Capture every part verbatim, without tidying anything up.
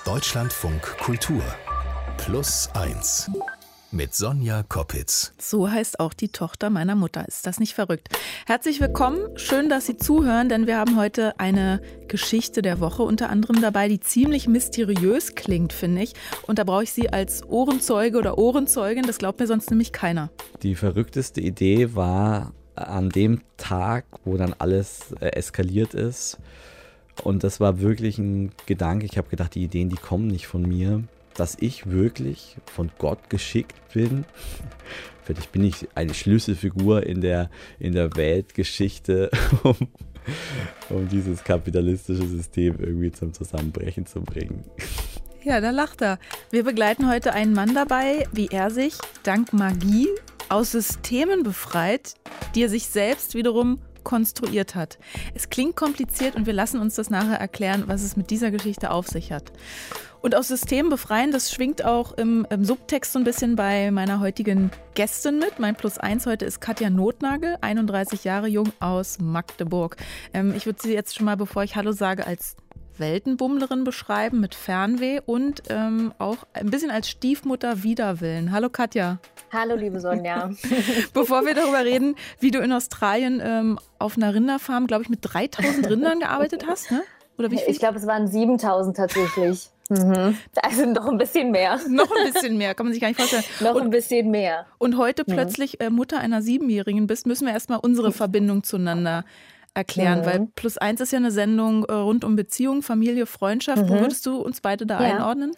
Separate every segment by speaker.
Speaker 1: Deutschlandfunk Kultur Plus eins mit Sonja Koppitz.
Speaker 2: So heißt auch die Tochter meiner Mutter. Ist das nicht verrückt? Herzlich willkommen. Schön, dass Sie zuhören, denn wir haben heute eine Geschichte der Woche unter anderem dabei, die ziemlich mysteriös klingt, finde ich. Und da brauche ich Sie als Ohrenzeuge oder Ohrenzeugin. Das glaubt mir sonst nämlich keiner.
Speaker 3: Die verrückteste Idee war an dem Tag, wo dann alles äh, eskaliert ist. Und das war wirklich ein Gedanke. Ich habe gedacht, die Ideen, die kommen nicht von mir. Dass ich wirklich von Gott geschickt bin. Vielleicht bin ich eine Schlüsselfigur in der, in der Weltgeschichte, um, um dieses kapitalistische System irgendwie zum Zusammenbrechen zu bringen.
Speaker 2: Ja, da lacht er. Wir begleiten heute einen Mann dabei, wie er sich dank Magie aus Systemen befreit, die er sich selbst wiederum konstruiert hat. Es klingt kompliziert und wir lassen uns das nachher erklären, was es mit dieser Geschichte auf sich hat. Und aus Systemen befreien, das schwingt auch im, im Subtext so ein bisschen bei meiner heutigen Gästin mit. Mein Plus eins heute ist Katja Nothnagel, einunddreißig Jahre jung aus Magdeburg. Ähm, ich würde sie jetzt schon mal, bevor ich Hallo sage, als Weltenbummlerin beschreiben mit Fernweh und ähm, auch ein bisschen als Stiefmutter wider Willen. Hallo Katja.
Speaker 4: Hallo liebe Sonja.
Speaker 2: Bevor wir darüber reden, wie du in Australien ähm, auf einer Rinderfarm, glaube ich, mit dreitausend Rindern gearbeitet hast, ne? Oder wie viel?
Speaker 4: Ich glaube, es waren siebentausend tatsächlich. Mhm. Also noch ein bisschen mehr.
Speaker 2: Noch ein bisschen mehr, kann man sich gar nicht vorstellen.
Speaker 4: noch
Speaker 2: und,
Speaker 4: ein bisschen mehr.
Speaker 2: Und heute mhm. plötzlich äh, Mutter einer Siebenjährigen bist, müssen wir erstmal unsere Verbindung zueinander erklären, mhm. weil Plus eins ist ja eine Sendung äh, rund um Beziehung, Familie, Freundschaft. Mhm. Wo würdest du uns beide da ja. einordnen?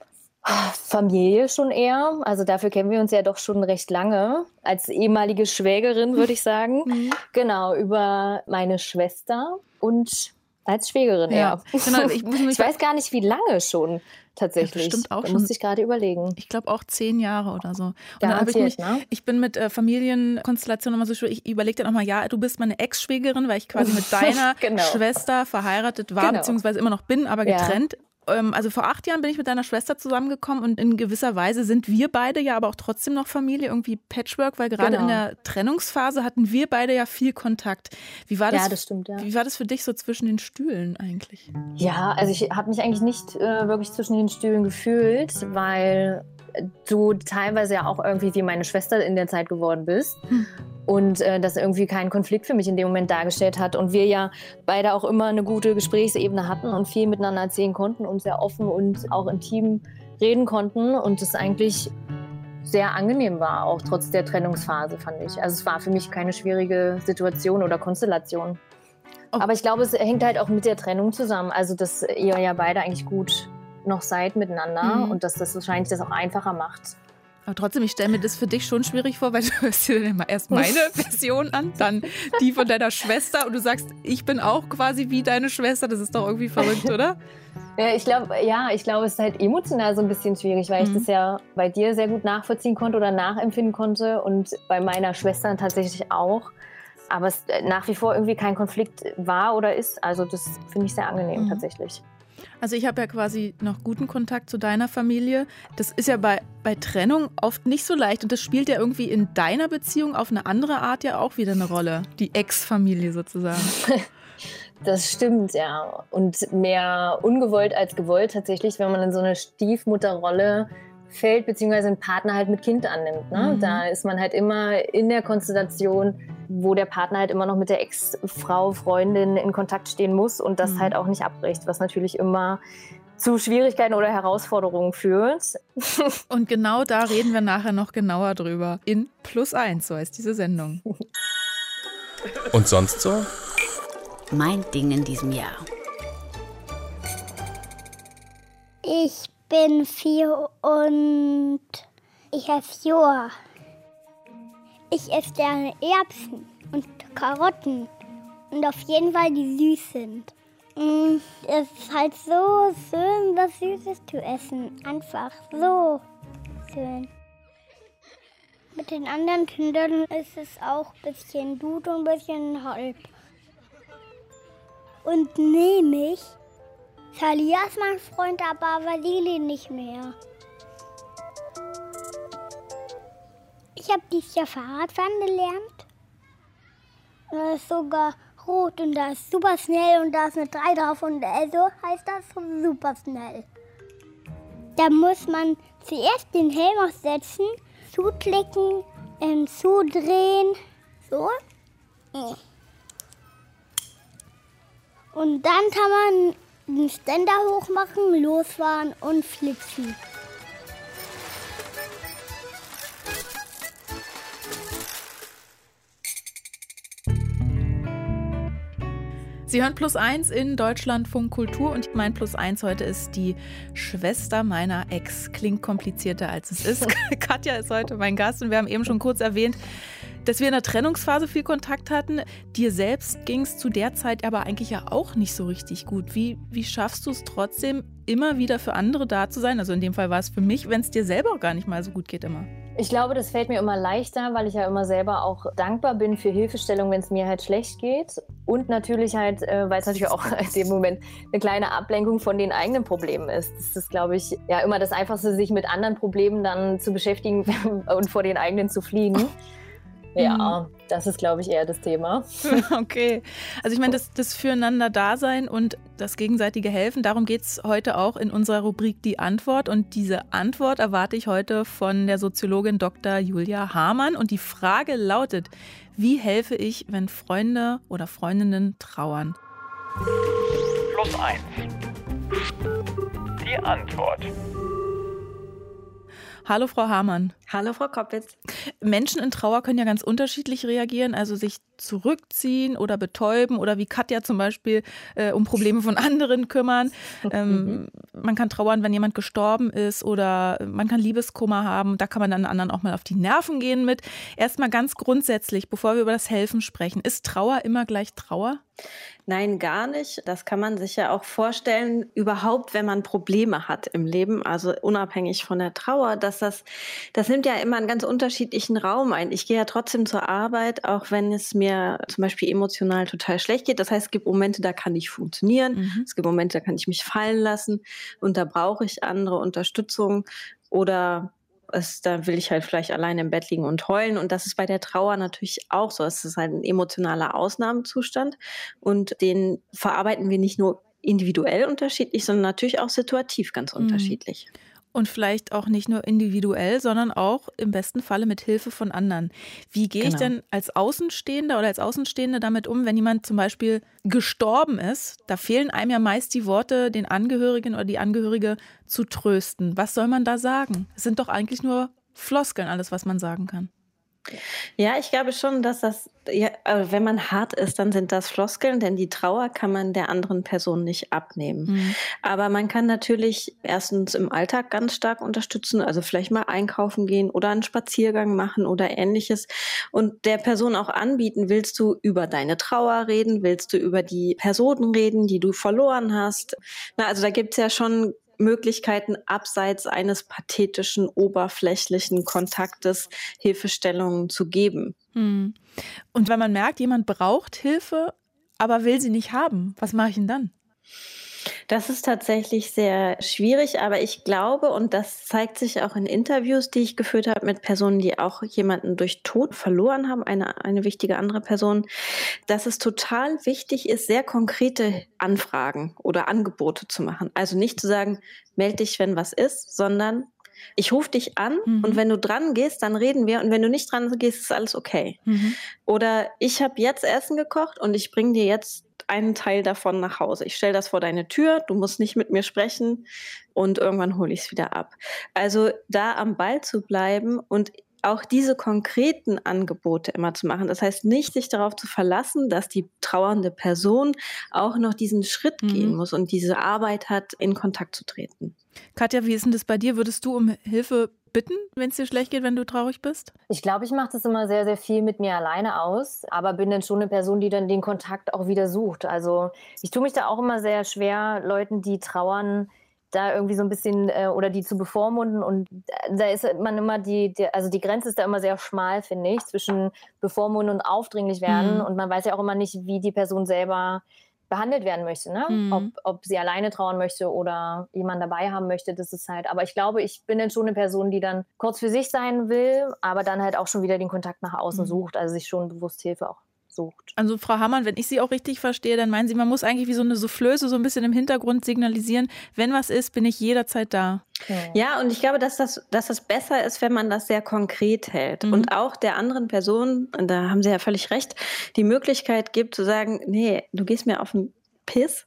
Speaker 4: Familie schon eher. Also dafür kennen wir uns ja doch schon recht lange. Als ehemalige Schwägerin, würde ich sagen. Mhm. Genau, über meine Schwester und als Schwägerin ja. eher. Genau, ich, muss mich ich weiß gar nicht, wie lange schon tatsächlich.
Speaker 2: Ja, stimmt auch
Speaker 4: da
Speaker 2: schon.
Speaker 4: musste ich gerade überlegen.
Speaker 2: Ich glaube auch zehn Jahre oder so. Und
Speaker 4: da
Speaker 2: dann
Speaker 4: erzählt,
Speaker 2: ich, mich,
Speaker 4: ne?
Speaker 2: ich bin mit äh, Familienkonstellationen immer so schwierig. Ich überlege dann auch mal, ja, du bist meine Ex-Schwägerin, weil ich quasi mit deiner genau. Schwester verheiratet war, genau. beziehungsweise immer noch bin, aber getrennt. Ja. Also vor acht Jahren bin ich mit deiner Schwester zusammengekommen und in gewisser Weise sind wir beide ja aber auch trotzdem noch Familie, irgendwie Patchwork, weil gerade genau. in der Trennungsphase hatten wir beide ja viel Kontakt. Wie war das,
Speaker 4: ja, das stimmt, ja.
Speaker 2: Wie war das für dich so zwischen den Stühlen eigentlich?
Speaker 4: Ja, also ich habe mich eigentlich nicht äh, wirklich zwischen den Stühlen gefühlt, weil du teilweise ja auch irgendwie wie meine Schwester in der Zeit geworden bist. Hm. Und äh, das irgendwie keinen Konflikt für mich in dem Moment dargestellt hat. Und wir ja beide auch immer eine gute Gesprächsebene hatten und viel miteinander erzählen konnten und sehr offen und auch intim reden konnten. Und es eigentlich sehr angenehm war, auch trotz der Trennungsphase, fand ich. Also es war für mich keine schwierige Situation oder Konstellation. Oh. Aber ich glaube, es hängt halt auch mit der Trennung zusammen. Also dass ihr ja beide eigentlich gut noch seid miteinander mhm. und dass das wahrscheinlich das auch einfacher macht.
Speaker 2: Aber trotzdem, ich stelle mir das für dich schon schwierig vor, weil du hörst dir dann immer erst meine Version an, dann die von deiner Schwester und du sagst, ich bin auch quasi wie deine Schwester. Das ist doch irgendwie verrückt, oder?
Speaker 4: Ja, ich glaube, ja, ich glaube, es ist halt emotional so ein bisschen schwierig, weil mhm. ich das ja bei dir sehr gut nachvollziehen konnte oder nachempfinden konnte und bei meiner Schwester tatsächlich auch. Aber es nach wie vor irgendwie kein Konflikt war oder ist. Also das finde ich sehr angenehm mhm. tatsächlich.
Speaker 2: Also ich habe ja quasi noch guten Kontakt zu deiner Familie. Das ist ja bei, bei Trennung oft nicht so leicht. Und das spielt ja irgendwie in deiner Beziehung auf eine andere Art ja auch wieder eine Rolle. Die Ex-Familie sozusagen.
Speaker 4: Das stimmt, ja. Und mehr ungewollt als gewollt tatsächlich, wenn man in so eine Stiefmutterrolle fällt, beziehungsweise einen Partner halt mit Kind annimmt. Ne? Mhm. Da ist man halt immer in der Konstellation, wo der Partner halt immer noch mit der Ex-Frau, Freundin in Kontakt stehen muss und das mhm. halt auch nicht abbricht, was natürlich immer zu Schwierigkeiten oder Herausforderungen führt.
Speaker 2: Und genau da reden wir nachher noch genauer drüber. In Plus eins, so heißt diese Sendung.
Speaker 1: Und sonst so?
Speaker 5: Mein Ding in diesem Jahr.
Speaker 6: Ich bin vier und ich esse Joa. Ich esse gerne Erbsen und Karotten und auf jeden Fall die süß sind. Es ist halt so schön, was Süßes zu essen. Einfach so schön. Mit den anderen Kindern ist es auch ein bisschen gut und ein bisschen halb. Und nämlich, Talia ist mein Freund, aber Vasili nicht mehr. Ich habe dieses Jahr Fahrradfahren gelernt. Und das ist sogar rot und da ist super schnell und da ist eine drei drauf und also heißt das super schnell. Da muss man zuerst den Helm aufsetzen, zuklicken, ähm, zudrehen, so. Und dann kann man den Ständer hochmachen, losfahren und flitzen.
Speaker 2: Sie hören Plus eins in Deutschlandfunk Kultur und mein Plus eins heute ist die Schwester meiner Ex. Klingt komplizierter als es ist. Katja ist heute mein Gast und wir haben eben schon kurz erwähnt, dass wir in der Trennungsphase viel Kontakt hatten. Dir selbst ging es zu der Zeit aber eigentlich ja auch nicht so richtig gut. Wie, wie schaffst du es trotzdem, immer wieder für andere da zu sein? Also in dem Fall war es für mich, wenn es dir selber auch gar nicht mal so gut geht immer.
Speaker 4: Ich glaube, das fällt mir immer leichter, weil ich ja immer selber auch dankbar bin für Hilfestellung, wenn es mir halt schlecht geht. Und natürlich halt, äh, weil es natürlich auch in dem Moment eine kleine Ablenkung von den eigenen Problemen ist. Das ist, glaube ich, ja immer das Einfachste, sich mit anderen Problemen dann zu beschäftigen und vor den eigenen zu fliehen. Ja, das ist, glaube ich, eher das Thema.
Speaker 2: Okay. Also ich meine, das, das Füreinander-Dasein und das gegenseitige Helfen, darum geht es heute auch in unserer Rubrik Die Antwort. Und diese Antwort erwarte ich heute von der Soziologin Doktor Julia Hamann. Und die Frage lautet, wie helfe ich, wenn Freunde oder Freundinnen trauern?
Speaker 7: Plus eins. Die Antwort.
Speaker 2: Hallo Frau Hamann.
Speaker 8: Hallo Frau Koppitz.
Speaker 2: Menschen in Trauer können ja ganz unterschiedlich reagieren, also sich zurückziehen oder betäuben oder wie Katja zum Beispiel äh, um Probleme von anderen kümmern. Ähm, man kann trauern, wenn jemand gestorben ist oder man kann Liebeskummer haben. Da kann man dann anderen auch mal auf die Nerven gehen mit. Erstmal ganz grundsätzlich, bevor wir über das Helfen sprechen, ist Trauer immer gleich Trauer?
Speaker 8: Nein, gar nicht. Das kann man sich ja auch vorstellen, überhaupt, wenn man Probleme hat im Leben, also unabhängig von der Trauer, dass das, das nimmt ja immer einen ganz unterschiedlichen Raum ein. Ich gehe ja trotzdem zur Arbeit, auch wenn es mir zum Beispiel emotional total schlecht geht. Das heißt, es gibt Momente, da kann ich funktionieren. Mhm. Es gibt Momente, da kann ich mich fallen lassen und da brauche ich andere Unterstützung oder Es, da will ich halt vielleicht alleine im Bett liegen und heulen. Und das ist bei der Trauer natürlich auch so. Es ist halt ein emotionaler Ausnahmezustand. Und den verarbeiten wir nicht nur individuell unterschiedlich, sondern natürlich auch situativ ganz mhm. unterschiedlich.
Speaker 2: Und vielleicht auch nicht nur individuell, sondern auch im besten Falle mit Hilfe von anderen. Wie gehe genau. ich denn als Außenstehender oder als Außenstehende damit um, wenn jemand zum Beispiel gestorben ist? Da fehlen einem ja meist die Worte, den Angehörigen oder die Angehörige zu trösten. Was soll man da sagen? Es sind doch eigentlich nur Floskeln, alles, was man sagen kann.
Speaker 8: Ja, ich glaube schon, dass das, ja, wenn man hart ist, dann sind das Floskeln, denn die Trauer kann man der anderen Person nicht abnehmen. Mhm. Aber man kann natürlich erstens im Alltag ganz stark unterstützen, also vielleicht mal einkaufen gehen oder einen Spaziergang machen oder ähnliches und der Person auch anbieten, willst du über deine Trauer reden, willst du über die Personen reden, die du verloren hast. Na, also da gibt's ja schon Möglichkeiten, abseits eines pathetischen, oberflächlichen Kontaktes Hilfestellungen zu geben.
Speaker 2: Hm. Und wenn man merkt, jemand braucht Hilfe, aber will sie nicht haben, was mache ich denn dann?
Speaker 8: Das ist tatsächlich sehr schwierig, aber ich glaube, und das zeigt sich auch in Interviews, die ich geführt habe mit Personen, die auch jemanden durch Tod verloren haben, eine, eine wichtige andere Person, dass es total wichtig ist, sehr konkrete Anfragen oder Angebote zu machen. Also nicht zu sagen, melde dich, wenn was ist, sondern ich rufe dich an mhm. und wenn du dran gehst, dann reden wir und wenn du nicht dran gehst, ist alles okay. Mhm. Oder ich habe jetzt Essen gekocht und ich bringe dir jetzt einen Teil davon nach Hause. Ich stelle das vor deine Tür, du musst nicht mit mir sprechen und irgendwann hole ich es wieder ab. Also da am Ball zu bleiben und auch diese konkreten Angebote immer zu machen. Das heißt nicht, sich darauf zu verlassen, dass die trauernde Person auch noch diesen Schritt mhm. gehen muss und diese Arbeit hat, in Kontakt zu treten.
Speaker 2: Katja, wie ist denn das bei dir? Würdest du um Hilfe bitten, wenn es dir schlecht geht, wenn du traurig bist?
Speaker 4: Ich glaube, ich mache das immer sehr, sehr viel mit mir alleine aus, aber bin dann schon eine Person, die dann den Kontakt auch wieder sucht. Also ich tue mich da auch immer sehr schwer, Leuten, die trauern, da irgendwie so ein bisschen äh, oder die zu bevormunden und da ist man immer die, die, also die Grenze ist da immer sehr schmal, finde ich, zwischen bevormunden und aufdringlich werden mhm. und man weiß ja auch immer nicht, wie die Person selber behandelt werden möchte, ne? Mhm. Ob, ob sie alleine trauern möchte oder jemanden dabei haben möchte, das ist halt, aber ich glaube, ich bin dann schon eine Person, die dann kurz für sich sein will, aber dann halt auch schon wieder den Kontakt nach außen mhm. sucht, also sich schon bewusst Hilfe auch sucht.
Speaker 2: Also Frau Hamann, wenn ich Sie auch richtig verstehe, dann meinen Sie, man muss eigentlich wie so eine Soufflöse so ein bisschen im Hintergrund signalisieren, wenn was ist, bin ich jederzeit da.
Speaker 8: Ja, und ich glaube, dass das, dass das besser ist, wenn man das sehr konkret hält. Mhm. Und auch der anderen Person, und da haben Sie ja völlig recht, die Möglichkeit gibt zu sagen, nee, du gehst mir auf den Piss,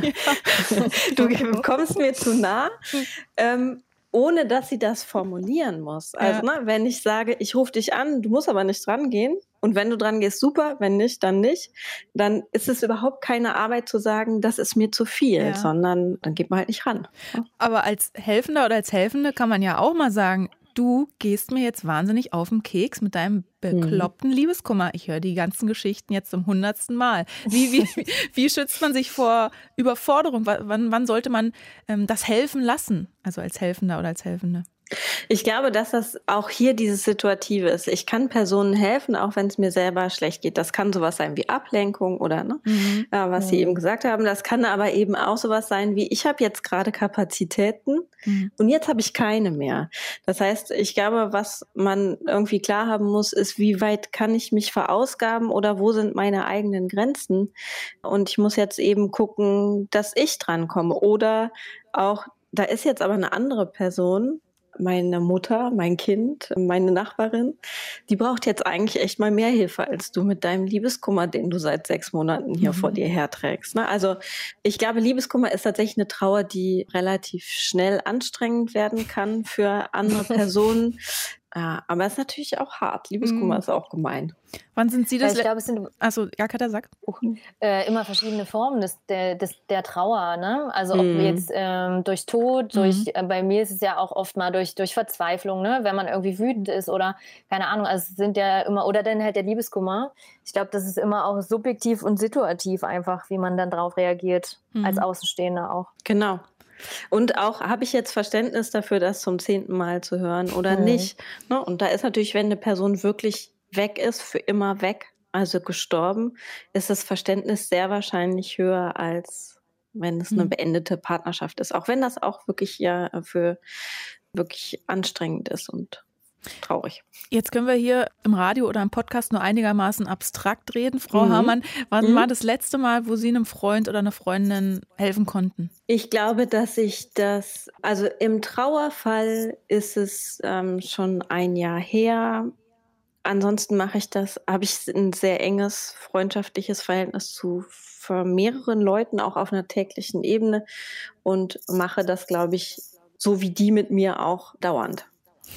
Speaker 8: du kommst mir zu nah, ähm, ohne dass sie das formulieren muss. Also ja. ne, wenn ich sage, ich rufe dich an, du musst aber nicht dran gehen. Und wenn du dran gehst, super. Wenn nicht, dann nicht. Dann ist es überhaupt keine Arbeit zu sagen, das ist mir zu viel, ja. sondern dann geht man halt nicht ran.
Speaker 2: Aber als Helfender oder als Helfende kann man ja auch mal sagen, du gehst mir jetzt wahnsinnig auf den Keks mit deinem bekloppten hm. Liebeskummer. Ich höre die ganzen Geschichten jetzt zum hundertsten Mal. Wie, wie, wie schützt man sich vor Überforderung? Wann, wann sollte man ähm, das helfen lassen? Also als Helfender oder als Helfende?
Speaker 8: Ich glaube, dass das auch hier dieses Situative ist. Ich kann Personen helfen, auch wenn es mir selber schlecht geht. Das kann sowas sein wie Ablenkung oder ne, mhm. äh, was mhm. Sie eben gesagt haben. Das kann aber eben auch sowas sein wie, ich habe jetzt gerade Kapazitäten mhm. und jetzt habe ich keine mehr. Das heißt, ich glaube, was man irgendwie klar haben muss, ist, wie weit kann ich mich verausgaben oder wo sind meine eigenen Grenzen? Und ich muss jetzt eben gucken, dass ich drankomme. Oder auch, da ist jetzt aber eine andere Person, meine Mutter, mein Kind, meine Nachbarin, die braucht jetzt eigentlich echt mal mehr Hilfe als du mit deinem Liebeskummer, den du seit sechs Monaten hier mhm. vor dir herträgst. Ne? Also ich glaube, Liebeskummer ist tatsächlich eine Trauer, die relativ schnell anstrengend werden kann für andere Personen. Ja, aber es ist natürlich auch hart. Liebeskummer mhm. ist auch gemein.
Speaker 2: Wann sind Sie das?
Speaker 4: Ich glaube, es sind
Speaker 2: also, ja, Katja, sag.
Speaker 4: Äh, immer verschiedene Formen des, der, des, der Trauer. Ne? Also ob mhm. jetzt ähm, durch Tod, durch, mhm. äh, bei mir ist es ja auch oft mal durch, durch Verzweiflung, ne? Wenn man irgendwie wütend ist oder keine Ahnung. Also es sind ja immer, oder dann halt der Liebeskummer. Ich glaube, das ist immer auch subjektiv und situativ einfach, wie man dann drauf reagiert, mhm. als Außenstehender auch.
Speaker 8: Genau. Und auch, habe ich jetzt Verständnis dafür, das zum zehnten Mal zu hören oder mhm. nicht? Ne? Und da ist natürlich, wenn eine Person wirklich weg ist, für immer weg, also gestorben, ist das Verständnis sehr wahrscheinlich höher, als wenn es eine beendete Partnerschaft ist. Auch wenn das auch wirklich ja für wirklich anstrengend ist und traurig.
Speaker 2: Jetzt können wir hier im Radio oder im Podcast nur einigermaßen abstrakt reden. Frau
Speaker 8: Mhm.
Speaker 2: Hamann, wann
Speaker 8: Mhm.
Speaker 2: war das letzte Mal, wo Sie einem Freund oder einer Freundin helfen konnten?
Speaker 8: Ich glaube, dass ich das, also im Trauerfall ist es ähm, schon ein Jahr her. Ansonsten mache ich das, habe ich ein sehr enges freundschaftliches Verhältnis zu mehreren Leuten, auch auf einer täglichen Ebene und mache das, glaube ich, so wie die mit mir auch dauernd.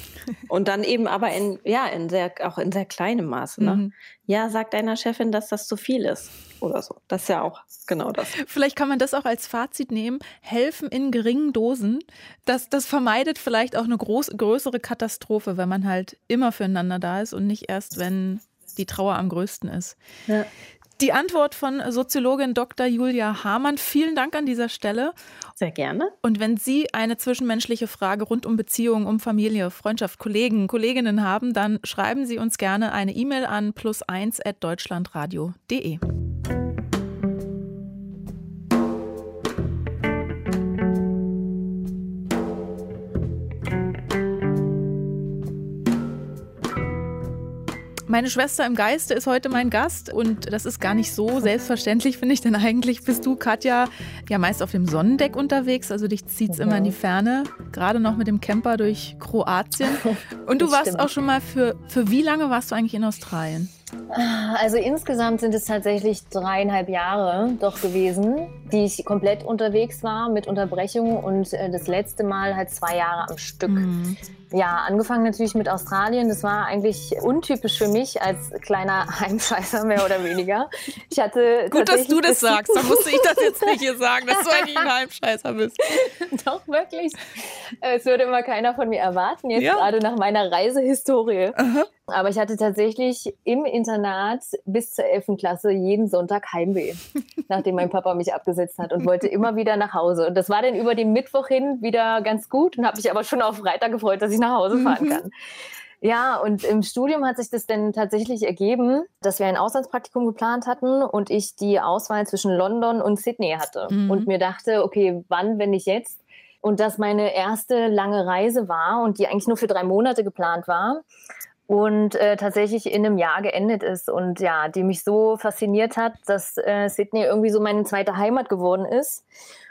Speaker 8: Und dann eben aber in, ja, in sehr, auch in sehr kleinem Maße. Ne? Mhm. Ja, sag deiner Chefin, dass das zu viel ist oder so. Das ist ja auch genau das.
Speaker 2: Vielleicht kann man das auch als Fazit nehmen. Helfen in geringen Dosen, das, das vermeidet vielleicht auch eine groß, größere Katastrophe, wenn man halt immer füreinander da ist und nicht erst, wenn die Trauer am größten ist.
Speaker 8: Ja.
Speaker 2: Die Antwort von Soziologin Doktor Julia Hamann. Vielen Dank an dieser Stelle.
Speaker 8: Sehr gerne.
Speaker 2: Und wenn Sie eine zwischenmenschliche Frage rund um Beziehungen, um Familie, Freundschaft, Kollegen, Kolleginnen haben, dann schreiben Sie uns gerne eine E-Mail an plus eins at deutschlandradio punkt de. Meine Schwester im Geiste ist heute mein Gast und das ist gar nicht so selbstverständlich, finde ich, denn eigentlich bist du, Katja, ja meist auf dem Sonnendeck unterwegs, also dich zieht es immer in die Ferne, gerade noch mit dem Camper durch Kroatien. Und du
Speaker 4: Das
Speaker 2: warst
Speaker 4: stimmt.
Speaker 2: auch schon mal, für, für wie lange warst du eigentlich in Australien?
Speaker 4: Also insgesamt sind es tatsächlich dreieinhalb Jahre doch gewesen, die ich komplett unterwegs war mit Unterbrechungen und äh, das letzte Mal halt zwei Jahre am Stück.
Speaker 2: Mhm.
Speaker 4: Ja, angefangen natürlich mit Australien. Das war eigentlich untypisch für mich als kleiner Heimscheißer, mehr oder weniger. Ich hatte
Speaker 2: Gut, dass du das
Speaker 4: bis-
Speaker 2: sagst, dann musste ich das jetzt nicht hier sagen, dass du eigentlich ein Heimscheißer bist.
Speaker 4: Doch, wirklich. Es würde immer keiner von mir erwarten, jetzt
Speaker 2: Ja.
Speaker 4: gerade nach meiner Reisehistorie.
Speaker 2: Aha.
Speaker 4: Aber ich hatte tatsächlich im Internat bis zur elften Klasse jeden Sonntag Heimweh, nachdem mein Papa mich abgesetzt hat und wollte immer wieder nach Hause. Und das war dann über den Mittwoch hin wieder ganz gut und habe mich aber schon auf Freitag gefreut, dass ich nach Hause fahren kann. Ja, und im Studium hat sich das dann tatsächlich ergeben, dass wir ein Auslandspraktikum geplant hatten und ich die Auswahl zwischen London und Sydney hatte.
Speaker 2: Mhm.
Speaker 4: Und mir dachte, okay, wann, wenn nicht jetzt? Und das meine erste lange Reise war und die eigentlich nur für drei Monate geplant war. und äh, tatsächlich in einem Jahr geendet ist und ja, die mich so fasziniert hat, dass äh, Sydney irgendwie so meine zweite Heimat geworden ist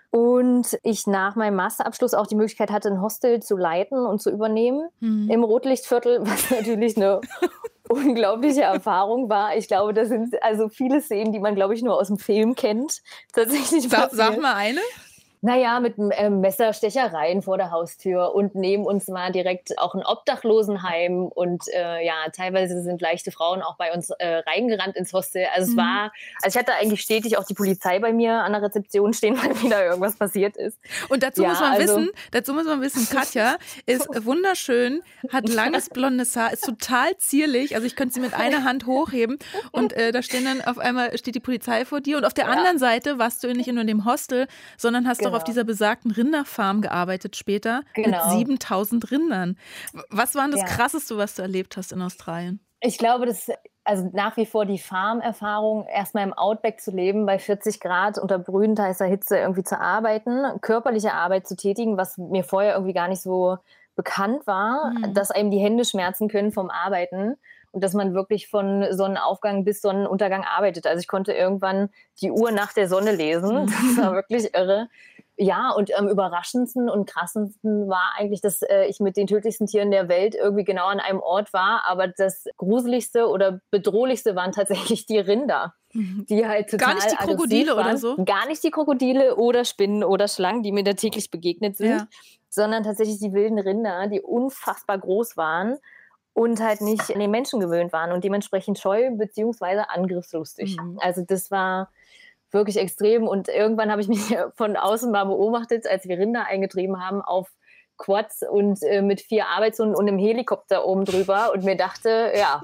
Speaker 4: und ich nach meinem Masterabschluss auch die Möglichkeit hatte, ein Hostel zu leiten und zu übernehmen mhm. im Rotlichtviertel, was natürlich eine unglaubliche Erfahrung war. Ich glaube, das sind also viele Szenen, die man, glaube ich, nur aus dem Film kennt. Tatsächlich
Speaker 2: Sa- sag mal eine.
Speaker 4: Naja, mit ähm, Messerstechereien vor der Haustür und neben uns war direkt auch ein Obdachlosenheim und äh, ja, teilweise sind leichte Frauen auch bei uns äh, reingerannt ins Hostel. Also mhm. es war, also ich hatte eigentlich stetig auch die Polizei bei mir an der Rezeption stehen, weil wieder irgendwas passiert ist.
Speaker 2: Und dazu
Speaker 4: ja,
Speaker 2: muss man
Speaker 4: also,
Speaker 2: wissen, dazu muss man wissen, Katja ist wunderschön, hat langes blondes Haar, ist total zierlich, also ich könnte sie mit einer Hand hochheben und äh, da stehen dann auf einmal steht die Polizei vor dir und auf der ja. anderen Seite warst du nicht nur in dem Hostel, sondern hast genau. doch auf dieser besagten Rinderfarm gearbeitet später genau. mit siebentausend Rindern. Was war denn das ja. Krasseste, was du erlebt hast in Australien?
Speaker 4: Ich glaube, das also nach wie vor die Farmerfahrung, erstmal im Outback zu leben, bei vierzig Grad unter brühend heißer Hitze irgendwie zu arbeiten, körperliche Arbeit zu tätigen, was mir vorher irgendwie gar nicht so bekannt war, mhm. dass einem die Hände schmerzen können vom Arbeiten. Und dass man wirklich von Sonnenaufgang bis Sonnenuntergang arbeitet. Also ich konnte irgendwann die Uhr nach der Sonne lesen. Das war wirklich irre. Ja, und am überraschendsten und krassesten war eigentlich, dass äh, ich mit den tödlichsten Tieren der Welt irgendwie genau an einem Ort war. Aber das Gruseligste oder Bedrohlichste waren tatsächlich die Rinder. Die halt total
Speaker 2: Gar nicht die Krokodile
Speaker 4: waren.
Speaker 2: Oder so?
Speaker 4: Gar nicht die Krokodile oder Spinnen oder Schlangen, die mir da täglich begegnet sind. Ja. Sondern tatsächlich die wilden Rinder, die unfassbar groß waren. Und halt nicht an den Menschen gewöhnt waren und dementsprechend scheu bzw. angriffslustig. Mhm. Also das war wirklich extrem. Und irgendwann habe ich mich von außen mal beobachtet, als wir Rinder eingetrieben haben auf Quads und äh, mit vier Arbeitshunden und einem Helikopter oben drüber und mir dachte, ja,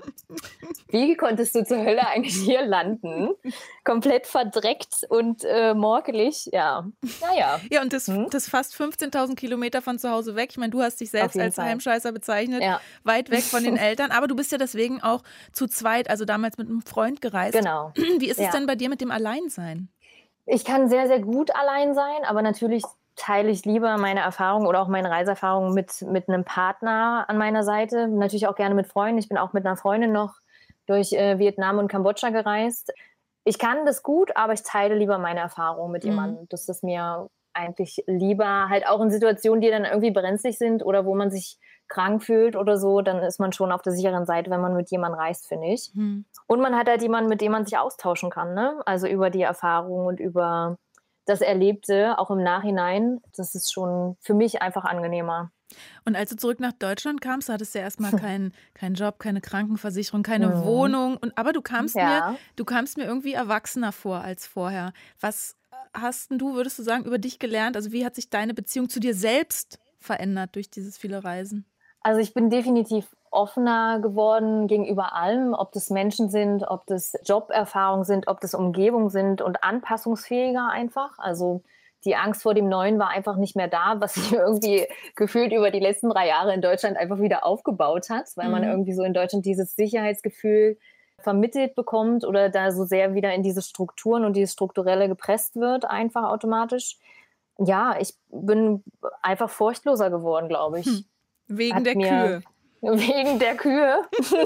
Speaker 4: wie konntest du zur Hölle eigentlich hier landen? Komplett verdreckt und äh, morkelig, ja. Naja.
Speaker 2: Ja, und das, hm? das fast fünfzehntausend Kilometer von zu Hause weg. Ich meine, du hast dich selbst als Fall. Heimscheißer bezeichnet, ja. weit weg von den Eltern, aber du bist ja deswegen auch zu zweit, also damals mit einem Freund gereist.
Speaker 4: Genau.
Speaker 2: Wie ist es
Speaker 4: ja.
Speaker 2: denn bei dir mit dem Alleinsein?
Speaker 4: Ich kann sehr, sehr gut allein sein, aber natürlich teile ich lieber meine Erfahrungen oder auch meine Reiseerfahrungen mit, mit einem Partner an meiner Seite. Natürlich auch gerne mit Freunden. Ich bin auch mit einer Freundin noch durch äh, Vietnam und Kambodscha gereist. Ich kann das gut, aber ich teile lieber meine Erfahrungen mit jemandem. Mhm. Das ist mir eigentlich lieber, halt auch in Situationen, die dann irgendwie brenzlig sind oder wo man sich krank fühlt oder so, dann ist man schon auf der sicheren Seite, wenn man mit jemandem reist, finde ich. Mhm. Und man hat halt jemanden, mit dem man sich austauschen kann, ne? Also über die Erfahrung und über das Erlebte, auch im Nachhinein, das ist schon für mich einfach angenehmer.
Speaker 2: Und als du zurück nach Deutschland kamst, hattest du ja erstmal keinen kein Job, keine Krankenversicherung, keine mhm. Wohnung. Und, aber du kamst, ja. mir, du kamst mir irgendwie erwachsener vor als vorher. Was hast denn du, würdest du sagen, über dich gelernt? Also wie hat sich deine Beziehung zu dir selbst verändert durch dieses viele Reisen?
Speaker 4: Also ich bin definitiv offener geworden gegenüber allem, ob das Menschen sind, ob das Joberfahrungen sind, ob das Umgebungen sind und anpassungsfähiger einfach. Also die Angst vor dem Neuen war einfach nicht mehr da, was sich irgendwie gefühlt über die letzten drei Jahre in Deutschland einfach wieder aufgebaut hat, weil man mhm. irgendwie so in Deutschland dieses Sicherheitsgefühl vermittelt bekommt oder da so sehr wieder in diese Strukturen und dieses Strukturelle gepresst wird, einfach automatisch. Ja, ich bin einfach furchtloser geworden, glaube ich. Hm.
Speaker 2: Wegen Hat der Kühe.
Speaker 4: Wegen der Kühe.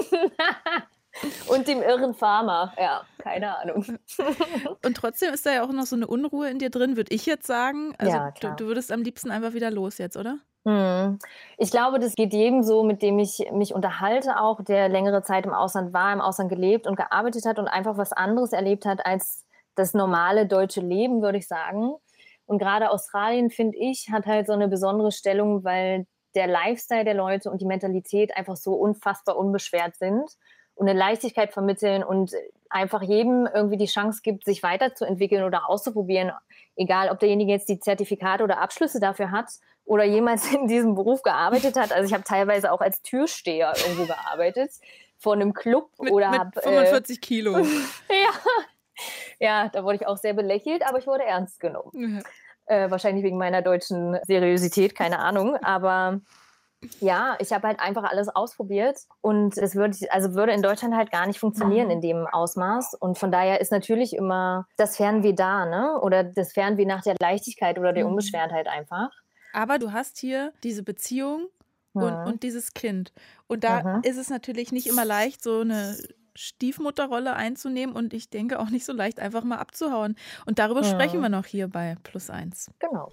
Speaker 4: Und dem irren Farmer. Ja, keine Ahnung.
Speaker 2: Und trotzdem ist da ja auch noch so eine Unruhe in dir drin, würde ich jetzt sagen. Also
Speaker 4: ja, klar.
Speaker 2: Du, du würdest am liebsten einfach wieder los jetzt, oder?
Speaker 4: Hm. Ich glaube, das geht jedem so, mit dem ich mich unterhalte, auch der längere Zeit im Ausland war, im Ausland gelebt und gearbeitet hat und einfach was anderes erlebt hat als das normale deutsche Leben, würde ich sagen. Und gerade Australien, finde ich, hat halt so eine besondere Stellung, weil der Lifestyle der Leute und die Mentalität einfach so unfassbar unbeschwert sind und eine Leichtigkeit vermitteln und einfach jedem irgendwie die Chance gibt, sich weiterzuentwickeln oder auszuprobieren, egal ob derjenige jetzt die Zertifikate oder Abschlüsse dafür hat oder jemals in diesem Beruf gearbeitet hat. Also ich habe teilweise auch als Türsteher irgendwo gearbeitet, vor einem Club
Speaker 2: mit,
Speaker 4: oder
Speaker 2: mit
Speaker 4: hab,
Speaker 2: fünfundvierzig äh, Kilo.
Speaker 4: ja. ja, da wurde ich auch sehr belächelt, aber ich wurde ernst genommen. Ja. Äh, wahrscheinlich wegen meiner deutschen Seriosität, keine Ahnung. Aber ja, ich habe halt einfach alles ausprobiert und es würde, also würde in Deutschland halt gar nicht funktionieren in dem Ausmaß. Und von daher ist natürlich immer das Fernweh da, ne? Oder das Fernweh nach der Leichtigkeit oder der Unbeschwertheit einfach.
Speaker 2: Aber du hast hier diese Beziehung und, und dieses Kind. Und da mhm. ist es natürlich nicht immer leicht, so eine Stiefmutterrolle einzunehmen und ich denke auch nicht so leicht, einfach mal abzuhauen. Und darüber mhm. sprechen wir noch hier bei Plus eins.
Speaker 4: Genau.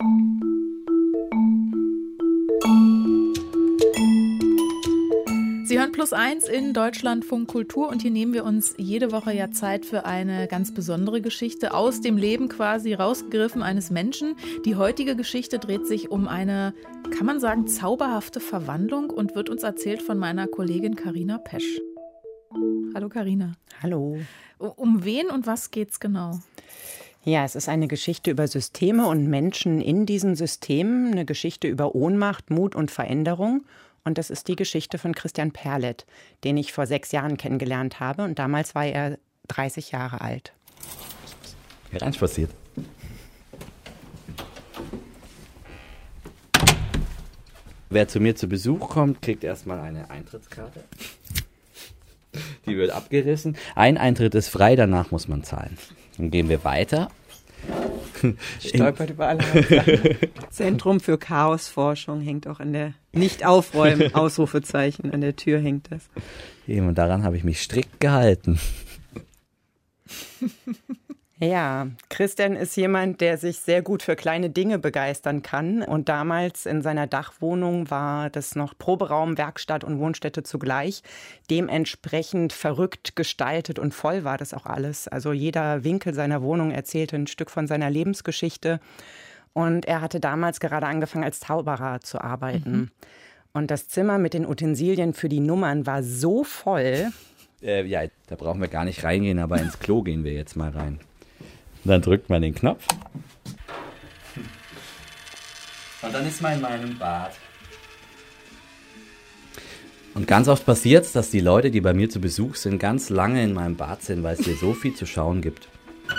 Speaker 2: Sie hören Plus eins in Deutschlandfunk Kultur und hier nehmen wir uns jede Woche ja Zeit für eine ganz besondere Geschichte aus dem Leben quasi rausgegriffen eines Menschen. Die heutige Geschichte dreht sich um eine, kann man sagen, zauberhafte Verwandlung und wird uns erzählt von meiner Kollegin Carina Pesch. Hallo Carina.
Speaker 9: Hallo.
Speaker 2: Um wen und was geht's genau?
Speaker 9: Ja, es ist eine Geschichte über Systeme und Menschen in diesen Systemen, eine Geschichte über Ohnmacht, Mut und Veränderung. Und das ist die Geschichte von Christian Perlet, den ich vor sechs Jahren kennengelernt habe. Und damals war er dreißig Jahre alt.
Speaker 3: Reinspaziert. Wer zu mir zu Besuch kommt, kriegt erstmal eine Eintrittskarte. Die wird abgerissen. Ein Eintritt ist frei, danach muss man zahlen. Dann gehen wir weiter.
Speaker 9: Stolpert über alle. Zentrum für Chaosforschung hängt auch an der Nicht-Aufräumen, Ausrufezeichen, an der Tür hängt das.
Speaker 3: Eben, und daran habe ich mich strikt gehalten.
Speaker 9: Ja, Christian ist jemand, der sich sehr gut für kleine Dinge begeistern kann. Und damals in seiner Dachwohnung war das noch Proberaum, Werkstatt und Wohnstätte zugleich. Dementsprechend verrückt gestaltet und voll war das auch alles. Also jeder Winkel seiner Wohnung erzählte ein Stück von seiner Lebensgeschichte. Und er hatte damals gerade angefangen, als Zauberer zu arbeiten. Mhm. Und das Zimmer mit den Utensilien für die Nummern war so voll.
Speaker 3: Äh, ja, da brauchen wir gar nicht reingehen, aber ins Klo gehen wir jetzt mal rein. Dann drückt man den Knopf. Und dann ist man in meinem Bad. Und ganz oft passiert es, dass die Leute, die bei mir zu Besuch sind, ganz lange in meinem Bad sind, weil es hier so viel zu schauen gibt.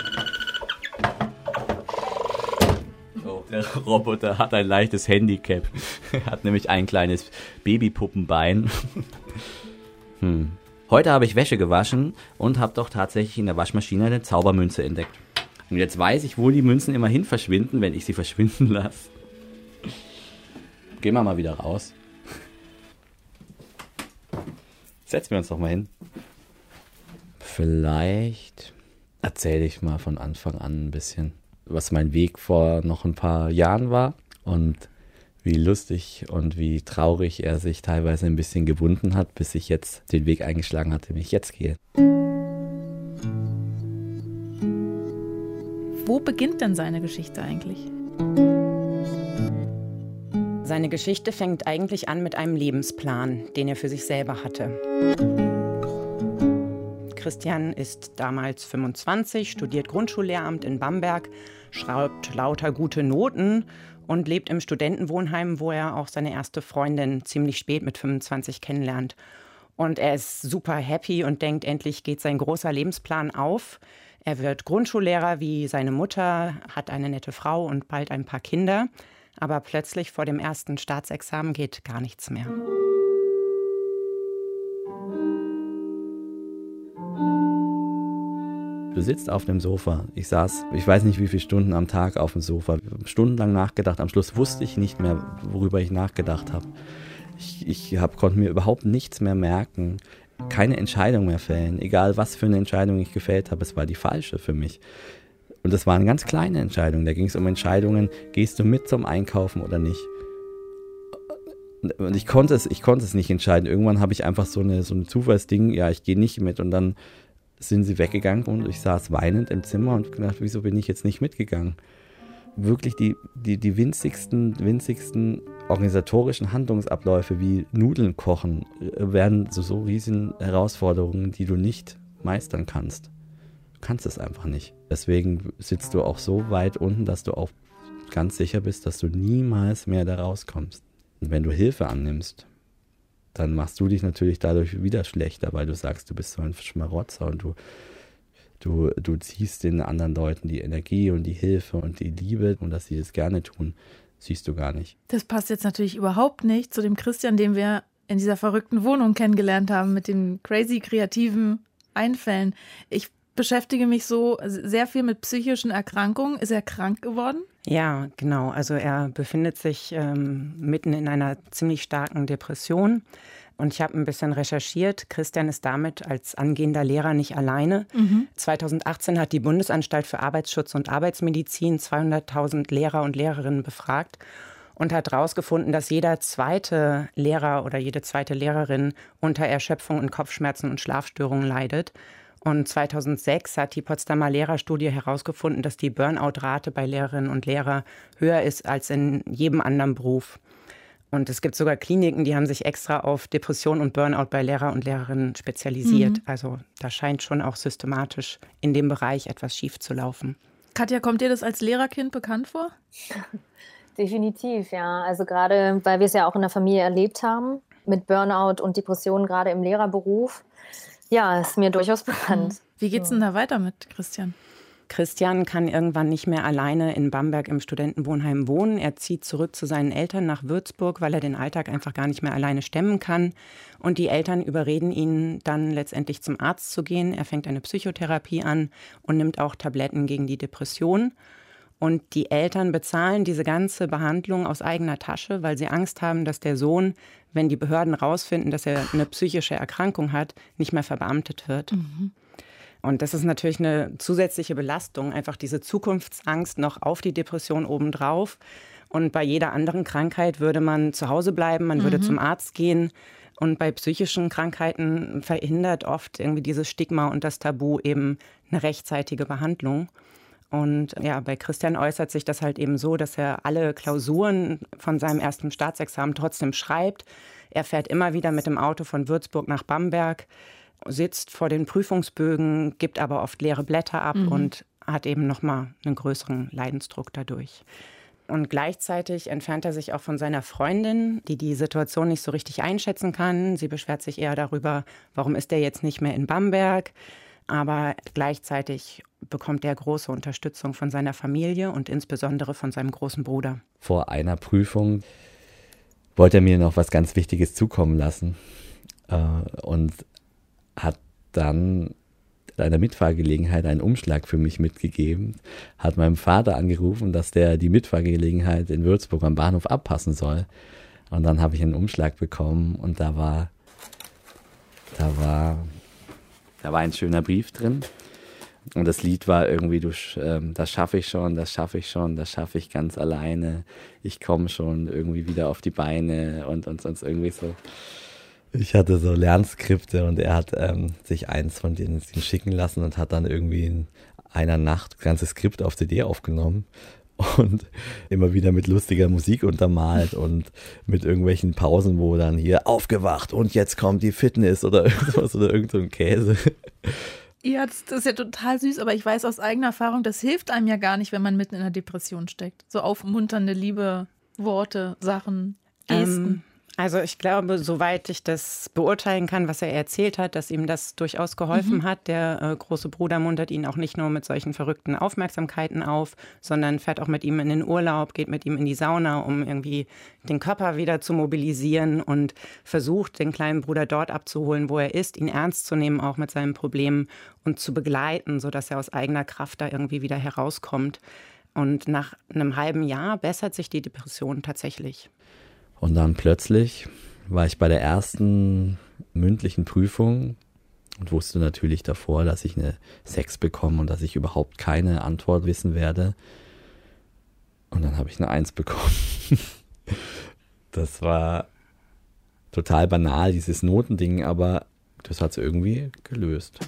Speaker 3: Oh, der Roboter hat ein leichtes Handicap. Er hat nämlich ein kleines Babypuppenbein. Hm. Heute habe ich Wäsche gewaschen und habe doch tatsächlich in der Waschmaschine eine Zaubermünze entdeckt. Und jetzt weiß ich, wo die Münzen immerhin verschwinden, wenn ich sie verschwinden lasse. Gehen wir mal wieder raus. Setzen wir uns doch mal hin. Vielleicht erzähle ich mal von Anfang an ein bisschen, was mein Weg vor noch ein paar Jahren war und wie lustig und wie traurig er sich teilweise ein bisschen gewunden hat, bis ich jetzt den Weg eingeschlagen hatte, den ich jetzt gehe.
Speaker 2: Wo beginnt denn seine Geschichte eigentlich?
Speaker 9: Seine Geschichte fängt eigentlich an mit einem Lebensplan, den er für sich selber hatte. Christian ist damals fünfundzwanzig, studiert Grundschullehramt in Bamberg, schreibt lauter gute Noten und lebt im Studentenwohnheim, wo er auch seine erste Freundin ziemlich spät mit fünfundzwanzig kennenlernt. Und er ist super happy und denkt, endlich geht sein großer Lebensplan auf. Er wird Grundschullehrer wie seine Mutter, hat eine nette Frau und bald ein paar Kinder. Aber plötzlich vor dem ersten Staatsexamen geht gar nichts mehr.
Speaker 3: Du sitzt auf dem Sofa. Ich saß, ich weiß nicht wie viele Stunden am Tag auf dem Sofa. Stundenlang nachgedacht. Am Schluss wusste ich nicht mehr, worüber ich nachgedacht habe. Ich, ich hab, konnte mir überhaupt nichts mehr merken. Keine Entscheidung mehr fällen. Egal, was für eine Entscheidung ich gefällt habe, es war die falsche für mich. Und das waren ganz kleine Entscheidungen. Da ging es um Entscheidungen, gehst du mit zum Einkaufen oder nicht? Und ich konnte es, ich konnte es nicht entscheiden. Irgendwann habe ich einfach so eine, so ein Zufallsding, ja, ich gehe nicht mit. Und dann sind sie weggegangen und ich saß weinend im Zimmer und gedacht, wieso bin ich jetzt nicht mitgegangen? Wirklich die, die, die winzigsten, winzigsten organisatorischen Handlungsabläufe wie Nudeln kochen werden so, so riesen Herausforderungen, die du nicht meistern kannst. Du kannst es einfach nicht. Deswegen sitzt du auch so weit unten, dass du auch ganz sicher bist, dass du niemals mehr da rauskommst. Und wenn du Hilfe annimmst, dann machst du dich natürlich dadurch wieder schlechter, weil du sagst, du bist so ein Schmarotzer und du Du, du ziehst den anderen Leuten die Energie und die Hilfe und die Liebe und dass sie es gerne tun, siehst du gar nicht.
Speaker 2: Das passt jetzt natürlich überhaupt nicht zu dem Christian, den wir in dieser verrückten Wohnung kennengelernt haben, mit den crazy kreativen Einfällen. Ich beschäftige mich so sehr viel mit psychischen Erkrankungen. Ist er krank geworden?
Speaker 9: Ja, genau. Also er befindet sich ähm, mitten in einer ziemlich starken Depression. Und ich habe ein bisschen recherchiert. Christian ist damit als angehender Lehrer nicht alleine. Mhm. zweitausendachtzehn hat die Bundesanstalt für Arbeitsschutz und Arbeitsmedizin zweihunderttausend Lehrer und Lehrerinnen befragt und hat herausgefunden, dass jeder zweite Lehrer oder jede zweite Lehrerin unter Erschöpfung und Kopfschmerzen und Schlafstörungen leidet. Und zweitausendsechs hat die Potsdamer Lehrerstudie herausgefunden, dass die Burnout-Rate bei Lehrerinnen und Lehrern höher ist als in jedem anderen Beruf. Und es gibt sogar Kliniken, die haben sich extra auf Depression und Burnout bei Lehrer und Lehrerinnen spezialisiert. Mhm. Also da scheint schon auch systematisch in dem Bereich etwas schief zu laufen.
Speaker 2: Katja, kommt dir das als Lehrerkind bekannt vor?
Speaker 4: Definitiv, ja. Also gerade, weil wir es ja auch in der Familie erlebt haben, mit Burnout und Depressionen, gerade im Lehrerberuf. Ja, ist mir durchaus bekannt.
Speaker 2: Wie geht's denn da weiter mit Christian?
Speaker 9: Christian kann irgendwann nicht mehr alleine in Bamberg im Studentenwohnheim wohnen. Er zieht zurück zu seinen Eltern nach Würzburg, weil er den Alltag einfach gar nicht mehr alleine stemmen kann. Und die Eltern überreden ihn dann letztendlich zum Arzt zu gehen. Er fängt eine Psychotherapie an und nimmt auch Tabletten gegen die Depression. Und die Eltern bezahlen diese ganze Behandlung aus eigener Tasche, weil sie Angst haben, dass der Sohn, wenn die Behörden rausfinden, dass er eine psychische Erkrankung hat, nicht mehr verbeamtet wird. Mhm. Und das ist natürlich eine zusätzliche Belastung, einfach diese Zukunftsangst noch auf die Depression obendrauf. Und bei jeder anderen Krankheit würde man zu Hause bleiben, man mhm. würde zum Arzt gehen. Und bei psychischen Krankheiten verhindert oft irgendwie dieses Stigma und das Tabu eben eine rechtzeitige Behandlung. Und ja, bei Christian äußert sich das halt eben so, dass er alle Klausuren von seinem ersten Staatsexamen trotzdem schreibt. Er fährt immer wieder mit dem Auto von Würzburg nach Bamberg, sitzt vor den Prüfungsbögen, gibt aber oft leere Blätter ab mhm. und hat eben nochmal einen größeren Leidensdruck dadurch. Und gleichzeitig entfernt er sich auch von seiner Freundin, die die Situation nicht so richtig einschätzen kann. Sie beschwert sich eher darüber, warum ist er jetzt nicht mehr in Bamberg. Aber gleichzeitig bekommt er große Unterstützung von seiner Familie und insbesondere von seinem großen Bruder.
Speaker 3: Vor einer Prüfung wollte er mir noch was ganz Wichtiges zukommen lassen äh, und hat dann in einer Mitfahrgelegenheit einen Umschlag für mich mitgegeben, hat meinem Vater angerufen, dass der die Mitfahrgelegenheit in Würzburg am Bahnhof abpassen soll. Und dann habe ich einen Umschlag bekommen und da war, da war, da war ein schöner Brief drin. Und das Lied war irgendwie, du, ähm, das schaffe ich schon, das schaffe ich schon, das schaffe ich ganz alleine. Ich komme schon irgendwie wieder auf die Beine und, und sonst irgendwie so. Ich hatte so Lernskripte und er hat ähm, sich eins von denen schicken lassen und hat dann irgendwie in einer Nacht das ganze Skript auf C D aufgenommen und immer wieder mit lustiger Musik untermalt und mit irgendwelchen Pausen, wo dann hier aufgewacht und jetzt kommt die Fitness oder irgendwas oder irgend so ein Käse.
Speaker 2: Ja, das, das ist ja total süß, aber ich weiß aus eigener Erfahrung, das hilft einem ja gar nicht, wenn man mitten in einer Depression steckt. So aufmunternde, liebe Worte, Sachen, Gesten.
Speaker 9: Ähm. Also ich glaube, soweit ich das beurteilen kann, was er erzählt hat, dass ihm das durchaus geholfen mhm. hat. Der äh, große Bruder muntert ihn auch nicht nur mit solchen verrückten Aufmerksamkeiten auf, sondern fährt auch mit ihm in den Urlaub, geht mit ihm in die Sauna, um irgendwie den Körper wieder zu mobilisieren und versucht, den kleinen Bruder dort abzuholen, wo er ist, ihn ernst zu nehmen, auch mit seinen Problemen und zu begleiten, sodass er aus eigener Kraft da irgendwie wieder herauskommt. Und nach einem halben Jahr bessert sich die Depression tatsächlich.
Speaker 3: Und dann plötzlich war ich bei der ersten mündlichen Prüfung und wusste natürlich davor, dass ich eine sechs bekomme und dass ich überhaupt keine Antwort wissen werde. Und dann habe ich eine eins bekommen. Das war total banal, dieses Notending, aber das hat es irgendwie gelöst.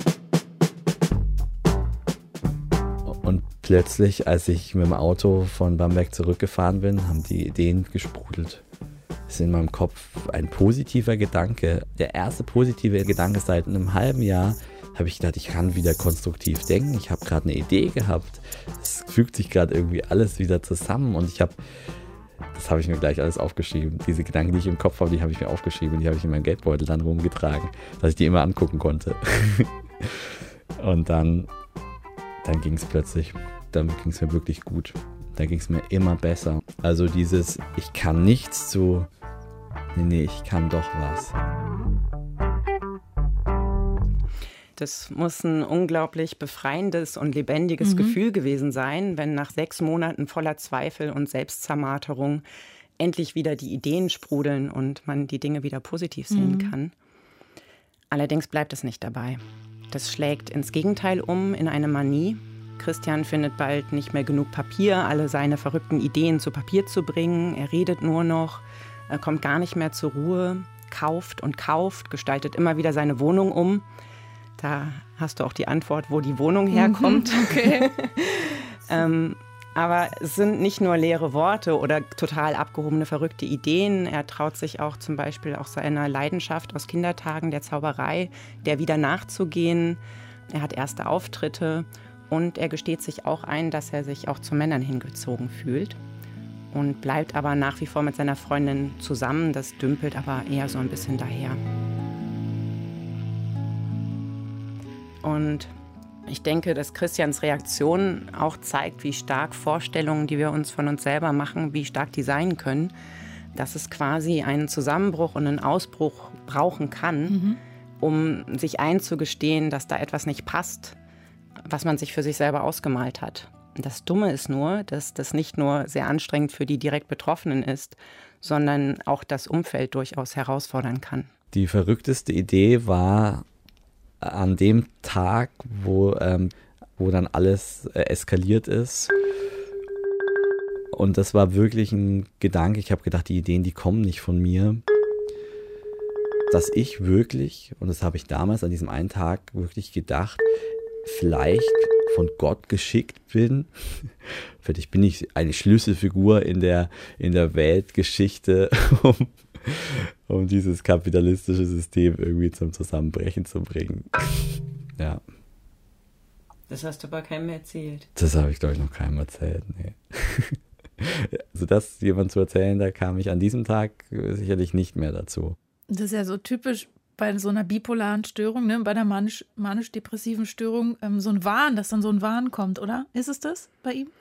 Speaker 3: Und plötzlich, als ich mit dem Auto von Bamberg zurückgefahren bin, haben die Ideen gesprudelt. Es ist in meinem Kopf ein positiver Gedanke. Der erste positive Gedanke seit einem halben Jahr habe ich gedacht, ich kann wieder konstruktiv denken. Ich habe gerade eine Idee gehabt. Es fügt sich gerade irgendwie alles wieder zusammen. Und ich habe, das habe ich mir gleich alles aufgeschrieben. Diese Gedanken, die ich im Kopf habe, die habe ich mir aufgeschrieben. Die habe ich in meinem Geldbeutel dann rumgetragen, dass ich die immer angucken konnte. Und dann, dann ging es plötzlich, dann ging es mir wirklich gut. Da ging es mir immer besser. Also dieses, ich kann nichts zu, nee, nee, ich kann doch was.
Speaker 9: Das muss ein unglaublich befreiendes und lebendiges mhm. Gefühl gewesen sein, wenn nach sechs Monaten voller Zweifel und Selbstzermarterung endlich wieder die Ideen sprudeln und man die Dinge wieder positiv sehen mhm. kann. Allerdings bleibt es nicht dabei. Das schlägt ins Gegenteil um, in eine Manie. Christian findet bald nicht mehr genug Papier, alle seine verrückten Ideen zu Papier zu bringen. Er redet nur noch, er kommt gar nicht mehr zur Ruhe, kauft und kauft, gestaltet immer wieder seine Wohnung um. Da hast du auch die Antwort, wo die Wohnung herkommt.
Speaker 2: Okay.
Speaker 9: ähm, aber es sind nicht nur leere Worte oder total abgehobene, verrückte Ideen. Er traut sich auch zum Beispiel auch seiner Leidenschaft aus Kindertagen, der Zauberei, der wieder nachzugehen. Er hat erste Auftritte und er gesteht sich auch ein, dass er sich auch zu Männern hingezogen fühlt. Und bleibt aber nach wie vor mit seiner Freundin zusammen. Das dümpelt aber eher so ein bisschen daher. Und ich denke, dass Christians Reaktion auch zeigt, wie stark Vorstellungen, die wir uns von uns selber machen, wie stark die sein können. Dass es quasi einen Zusammenbruch und einen Ausbruch brauchen kann, mhm. um sich einzugestehen, dass da etwas nicht passt, was man sich für sich selber ausgemalt hat. Das Dumme ist nur, dass das nicht nur sehr anstrengend für die direkt Betroffenen ist, sondern auch das Umfeld durchaus herausfordern kann.
Speaker 3: Die verrückteste Idee war an dem Tag, wo, ähm, wo dann alles äh, eskaliert ist. Und das war wirklich ein Gedanke. Ich habe gedacht, die Ideen, die kommen nicht von mir. Dass ich wirklich, und das habe ich damals an diesem einen Tag wirklich gedacht, vielleicht von Gott geschickt bin. Vielleicht bin ich eine Schlüsselfigur in der, in der Weltgeschichte, um, um dieses kapitalistische System irgendwie zum Zusammenbrechen zu bringen. Ja.
Speaker 9: Das hast du aber keinem erzählt.
Speaker 3: Das habe ich, glaube ich, noch keinem erzählt. Nee. Also das jemand zu erzählen, da kam ich an diesem Tag sicherlich nicht mehr dazu.
Speaker 2: Das ist ja so typisch bei so einer bipolaren Störung, ne, bei einer manisch, manisch-depressiven Störung, ähm, so ein Wahn, dass dann so ein Wahn kommt, oder? Ist es das bei ihm?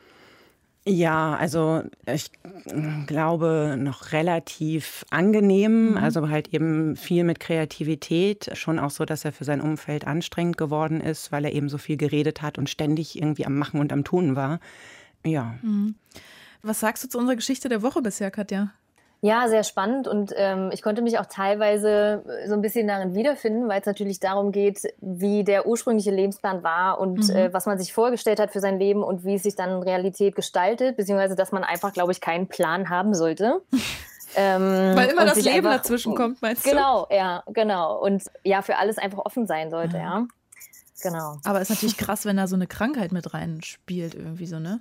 Speaker 9: Ja, also ich glaube noch relativ angenehm, mhm. also halt eben viel mit Kreativität, schon auch so, dass er für sein Umfeld anstrengend geworden ist, weil er eben so viel geredet hat und ständig irgendwie am Machen und am Tun war. Ja.
Speaker 2: Mhm. Was sagst du zu unserer Geschichte der Woche bisher, Katja?
Speaker 4: Ja, sehr spannend und ähm, ich konnte mich auch teilweise so ein bisschen darin wiederfinden, weil es natürlich darum geht, wie der ursprüngliche Lebensplan war und mhm. äh, was man sich vorgestellt hat für sein Leben und wie es sich dann in Realität gestaltet, beziehungsweise dass man einfach, glaube ich, keinen Plan haben sollte.
Speaker 2: ähm, weil immer das Leben einfach dazwischen kommt, meinst du?
Speaker 4: Genau, ja, genau. Und ja, für alles einfach offen sein sollte, ja. ja. Genau.
Speaker 2: Aber es ist natürlich krass, wenn da so eine Krankheit mit reinspielt irgendwie so, ne?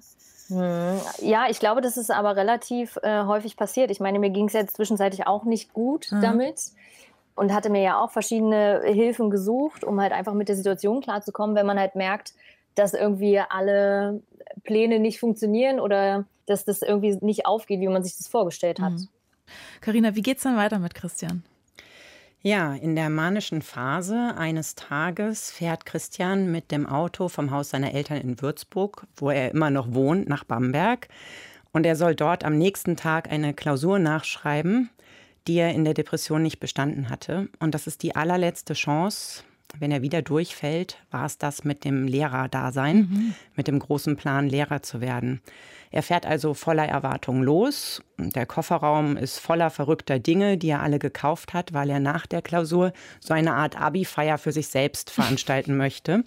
Speaker 4: Ja, ich glaube, das ist aber relativ äh, häufig passiert. Ich meine, mir ging es jetzt zwischenzeitlich auch nicht gut mhm. damit und hatte mir ja auch verschiedene Hilfen gesucht, um halt einfach mit der Situation klarzukommen, wenn man halt merkt, dass irgendwie alle Pläne nicht funktionieren oder dass das irgendwie nicht aufgeht, wie man sich das vorgestellt hat.
Speaker 2: Carina, wie geht's dann weiter mit Christian?
Speaker 9: Ja, in der manischen Phase eines Tages fährt Christian mit dem Auto vom Haus seiner Eltern in Würzburg, wo er immer noch wohnt, nach Bamberg. Und er soll dort am nächsten Tag eine Klausur nachschreiben, die er in der Depression nicht bestanden hatte. Und das ist die allerletzte Chance. Wenn er wieder durchfällt, war es das mit dem Lehrerdasein, mhm. mit dem großen Plan, Lehrer zu werden. Er fährt also voller Erwartung los. Der Kofferraum ist voller verrückter Dinge, die er alle gekauft hat, weil er nach der Klausur so eine Art Abi-Feier für sich selbst veranstalten möchte.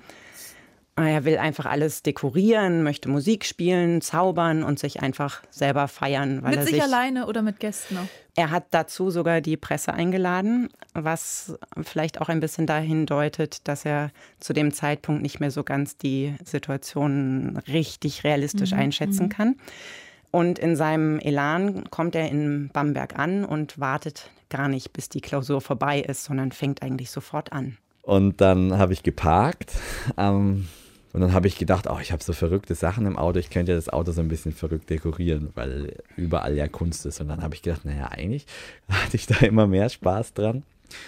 Speaker 9: Er will einfach alles dekorieren, möchte Musik spielen, zaubern und sich einfach selber feiern. Weil
Speaker 2: mit
Speaker 9: er
Speaker 2: sich,
Speaker 9: sich
Speaker 2: alleine oder mit Gästen auch?
Speaker 9: Er hat dazu sogar die Presse eingeladen, was vielleicht auch ein bisschen dahin deutet, dass er zu dem Zeitpunkt nicht mehr so ganz die Situation richtig realistisch mhm. einschätzen kann. Und in seinem Elan kommt er in Bamberg an und wartet gar nicht, bis die Klausur vorbei ist, sondern fängt eigentlich sofort an.
Speaker 3: Und dann habe ich geparkt. Ähm Und dann habe ich gedacht, oh, ich habe so verrückte Sachen im Auto, ich könnte ja das Auto so ein bisschen verrückt dekorieren, weil überall ja Kunst ist. Und dann habe ich gedacht, naja, eigentlich hatte ich da immer mehr Spaß dran.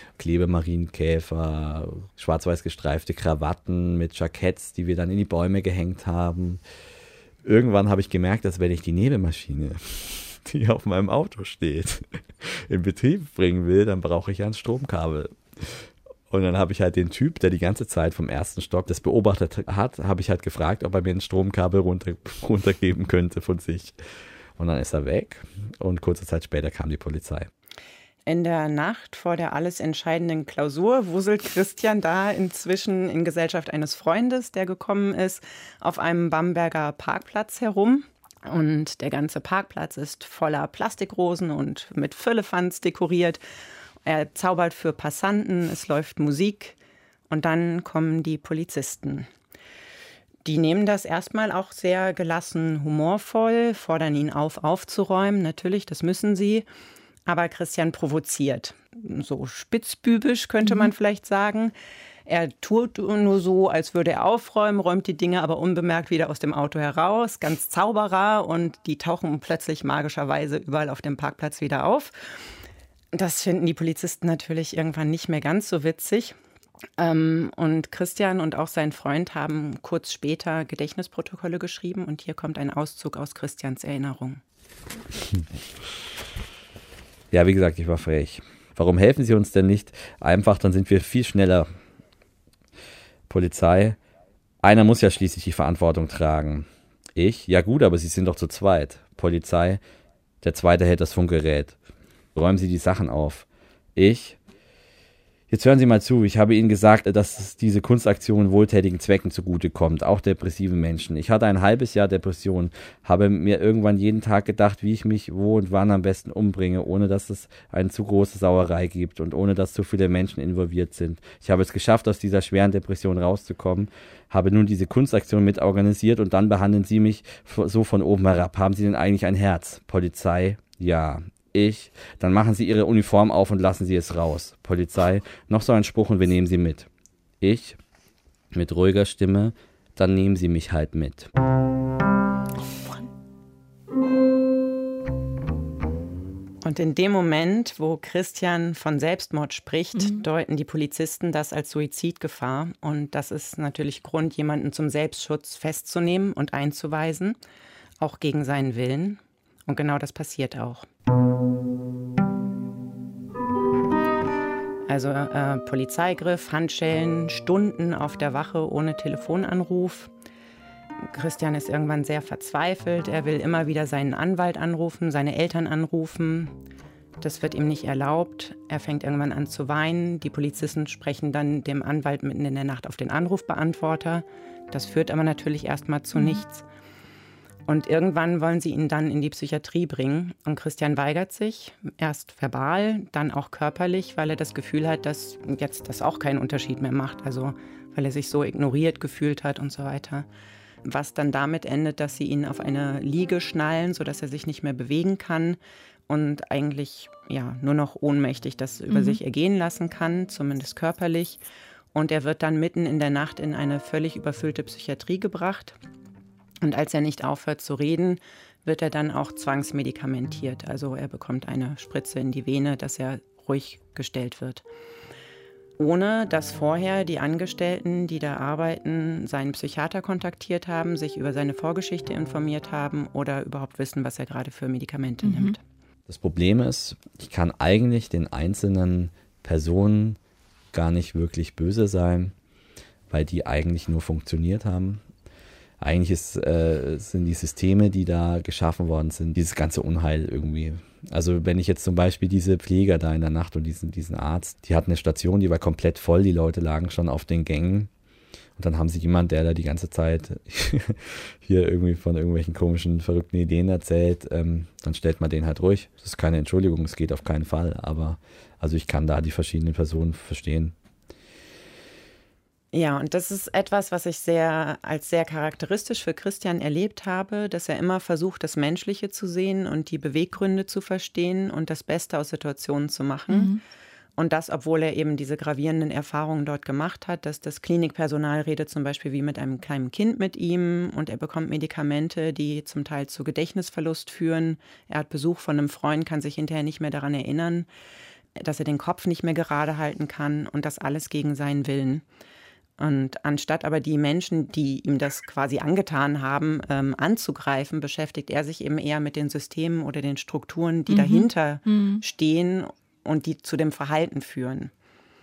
Speaker 3: Klebemarienkäfer, schwarz-weiß gestreifte Krawatten mit Jacketts, die wir dann in die Bäume gehängt haben. Irgendwann habe ich gemerkt, dass wenn ich die Nebelmaschine, die auf meinem Auto steht, in Betrieb bringen will, dann brauche ich ja ein Stromkabel. Und dann habe ich halt den Typ, der die ganze Zeit vom ersten Stock das beobachtet hat, habe ich halt gefragt, ob er mir ein Stromkabel runter, runtergeben könnte von sich. Und dann ist er weg und kurze Zeit später kam die Polizei.
Speaker 9: In der Nacht vor der alles entscheidenden Klausur wuselt Christian da inzwischen in Gesellschaft eines Freundes, der gekommen ist, auf einem Bamberger Parkplatz herum. Und der ganze Parkplatz ist voller Plastikrosen und mit Firlefanz dekoriert. Er zaubert für Passanten, es läuft Musik und dann kommen die Polizisten. Die nehmen das erstmal auch sehr gelassen, humorvoll, fordern ihn auf, aufzuräumen. Natürlich, das müssen sie. Aber Christian provoziert. So spitzbübisch könnte man vielleicht sagen. Er tut nur so, als würde er aufräumen, räumt die Dinge aber unbemerkt wieder aus dem Auto heraus. Ganz Zauberer und die tauchen plötzlich magischerweise überall auf dem Parkplatz wieder auf. Das finden die Polizisten natürlich irgendwann nicht mehr ganz so witzig. Und Christian und auch sein Freund haben kurz später Gedächtnisprotokolle geschrieben. Und hier kommt ein Auszug aus Christians Erinnerung.
Speaker 3: Ja, wie gesagt, ich war frech. Warum helfen Sie uns denn nicht einfach, dann sind wir viel schneller. Polizei, einer muss ja schließlich die Verantwortung tragen. Ich? Ja gut, aber Sie sind doch zu zweit. Polizei, der Zweite hält das Funkgerät. Räumen Sie die Sachen auf. Ich? Jetzt hören Sie mal zu, ich habe Ihnen gesagt, dass diese Kunstaktion wohltätigen Zwecken zugutekommt, auch depressiven Menschen. Ich hatte ein halbes Jahr Depression, habe mir irgendwann jeden Tag gedacht, wie ich mich wo und wann am besten umbringe, ohne dass es eine zu große Sauerei gibt und ohne dass zu viele Menschen involviert sind. Ich habe es geschafft, aus dieser schweren Depression rauszukommen, habe nun diese Kunstaktion mit organisiert und dann behandeln Sie mich so von oben herab. Haben Sie denn eigentlich ein Herz? Polizei? Ja. Ich, dann machen Sie Ihre Uniform auf und lassen Sie es raus. Polizei, noch so ein Spruch und wir nehmen Sie mit. Ich, mit ruhiger Stimme, dann nehmen Sie mich halt mit.
Speaker 9: Und in dem Moment, wo Christian von Selbstmord spricht, mhm. deuten die Polizisten das als Suizidgefahr. Und das ist natürlich Grund, jemanden zum Selbstschutz festzunehmen und einzuweisen, auch gegen seinen Willen. Und genau das passiert auch. Also äh, Polizeigriff, Handschellen, Stunden auf der Wache ohne Telefonanruf. Christian ist irgendwann sehr verzweifelt. Er will immer wieder seinen Anwalt anrufen, seine Eltern anrufen. Das wird ihm nicht erlaubt. Er fängt irgendwann an zu weinen. Die Polizisten sprechen dann dem Anwalt mitten in der Nacht auf den Anrufbeantworter. Das führt aber natürlich erstmal zu nichts. Und irgendwann wollen sie ihn dann in die Psychiatrie bringen. Und Christian weigert sich, erst verbal, dann auch körperlich, weil er das Gefühl hat, dass jetzt das auch keinen Unterschied mehr macht. Also weil er sich so ignoriert gefühlt hat und so weiter. Was dann damit endet, dass sie ihn auf eine Liege schnallen, sodass er sich nicht mehr bewegen kann und eigentlich ja, nur noch ohnmächtig das über mhm. sich ergehen lassen kann, zumindest körperlich. Und er wird dann mitten in der Nacht in eine völlig überfüllte Psychiatrie gebracht. Und als er nicht aufhört zu reden, wird er dann auch zwangsmedikamentiert. Also er bekommt eine Spritze in die Vene, dass er ruhig gestellt wird. Ohne dass vorher die Angestellten, die da arbeiten, seinen Psychiater kontaktiert haben, sich über seine Vorgeschichte informiert haben oder überhaupt wissen, was er gerade für Medikamente mhm. nimmt.
Speaker 3: Das Problem ist, ich kann eigentlich den einzelnen Personen gar nicht wirklich böse sein, weil die eigentlich nur funktioniert haben. Eigentlich ist, äh, sind die Systeme, die da geschaffen worden sind, dieses ganze Unheil irgendwie. Also wenn ich jetzt zum Beispiel diese Pfleger da in der Nacht und diesen, diesen Arzt, die hatten eine Station, die war komplett voll, die Leute lagen schon auf den Gängen. Und dann haben sie jemand, der da die ganze Zeit hier irgendwie von irgendwelchen komischen, verrückten Ideen erzählt, ähm, dann stellt man den halt ruhig. Das ist keine Entschuldigung, es geht auf keinen Fall. Aber also ich kann da die verschiedenen Personen verstehen.
Speaker 9: Ja, und das ist etwas, was ich sehr als sehr charakteristisch für Christian erlebt habe, dass er immer versucht, das Menschliche zu sehen und die Beweggründe zu verstehen und das Beste aus Situationen zu machen. Mhm. Und das, obwohl er eben diese gravierenden Erfahrungen dort gemacht hat, dass das Klinikpersonal redet zum Beispiel wie mit einem kleinen Kind mit ihm und er bekommt Medikamente, die zum Teil zu Gedächtnisverlust führen. Er hat Besuch von einem Freund, kann sich hinterher nicht mehr daran erinnern, dass er den Kopf nicht mehr gerade halten kann und das alles gegen seinen Willen. Und anstatt aber die Menschen, die ihm das quasi angetan haben, ähm, anzugreifen, beschäftigt er sich eben eher mit den Systemen oder den Strukturen, die mhm. dahinter mhm. stehen und die zu dem Verhalten führen.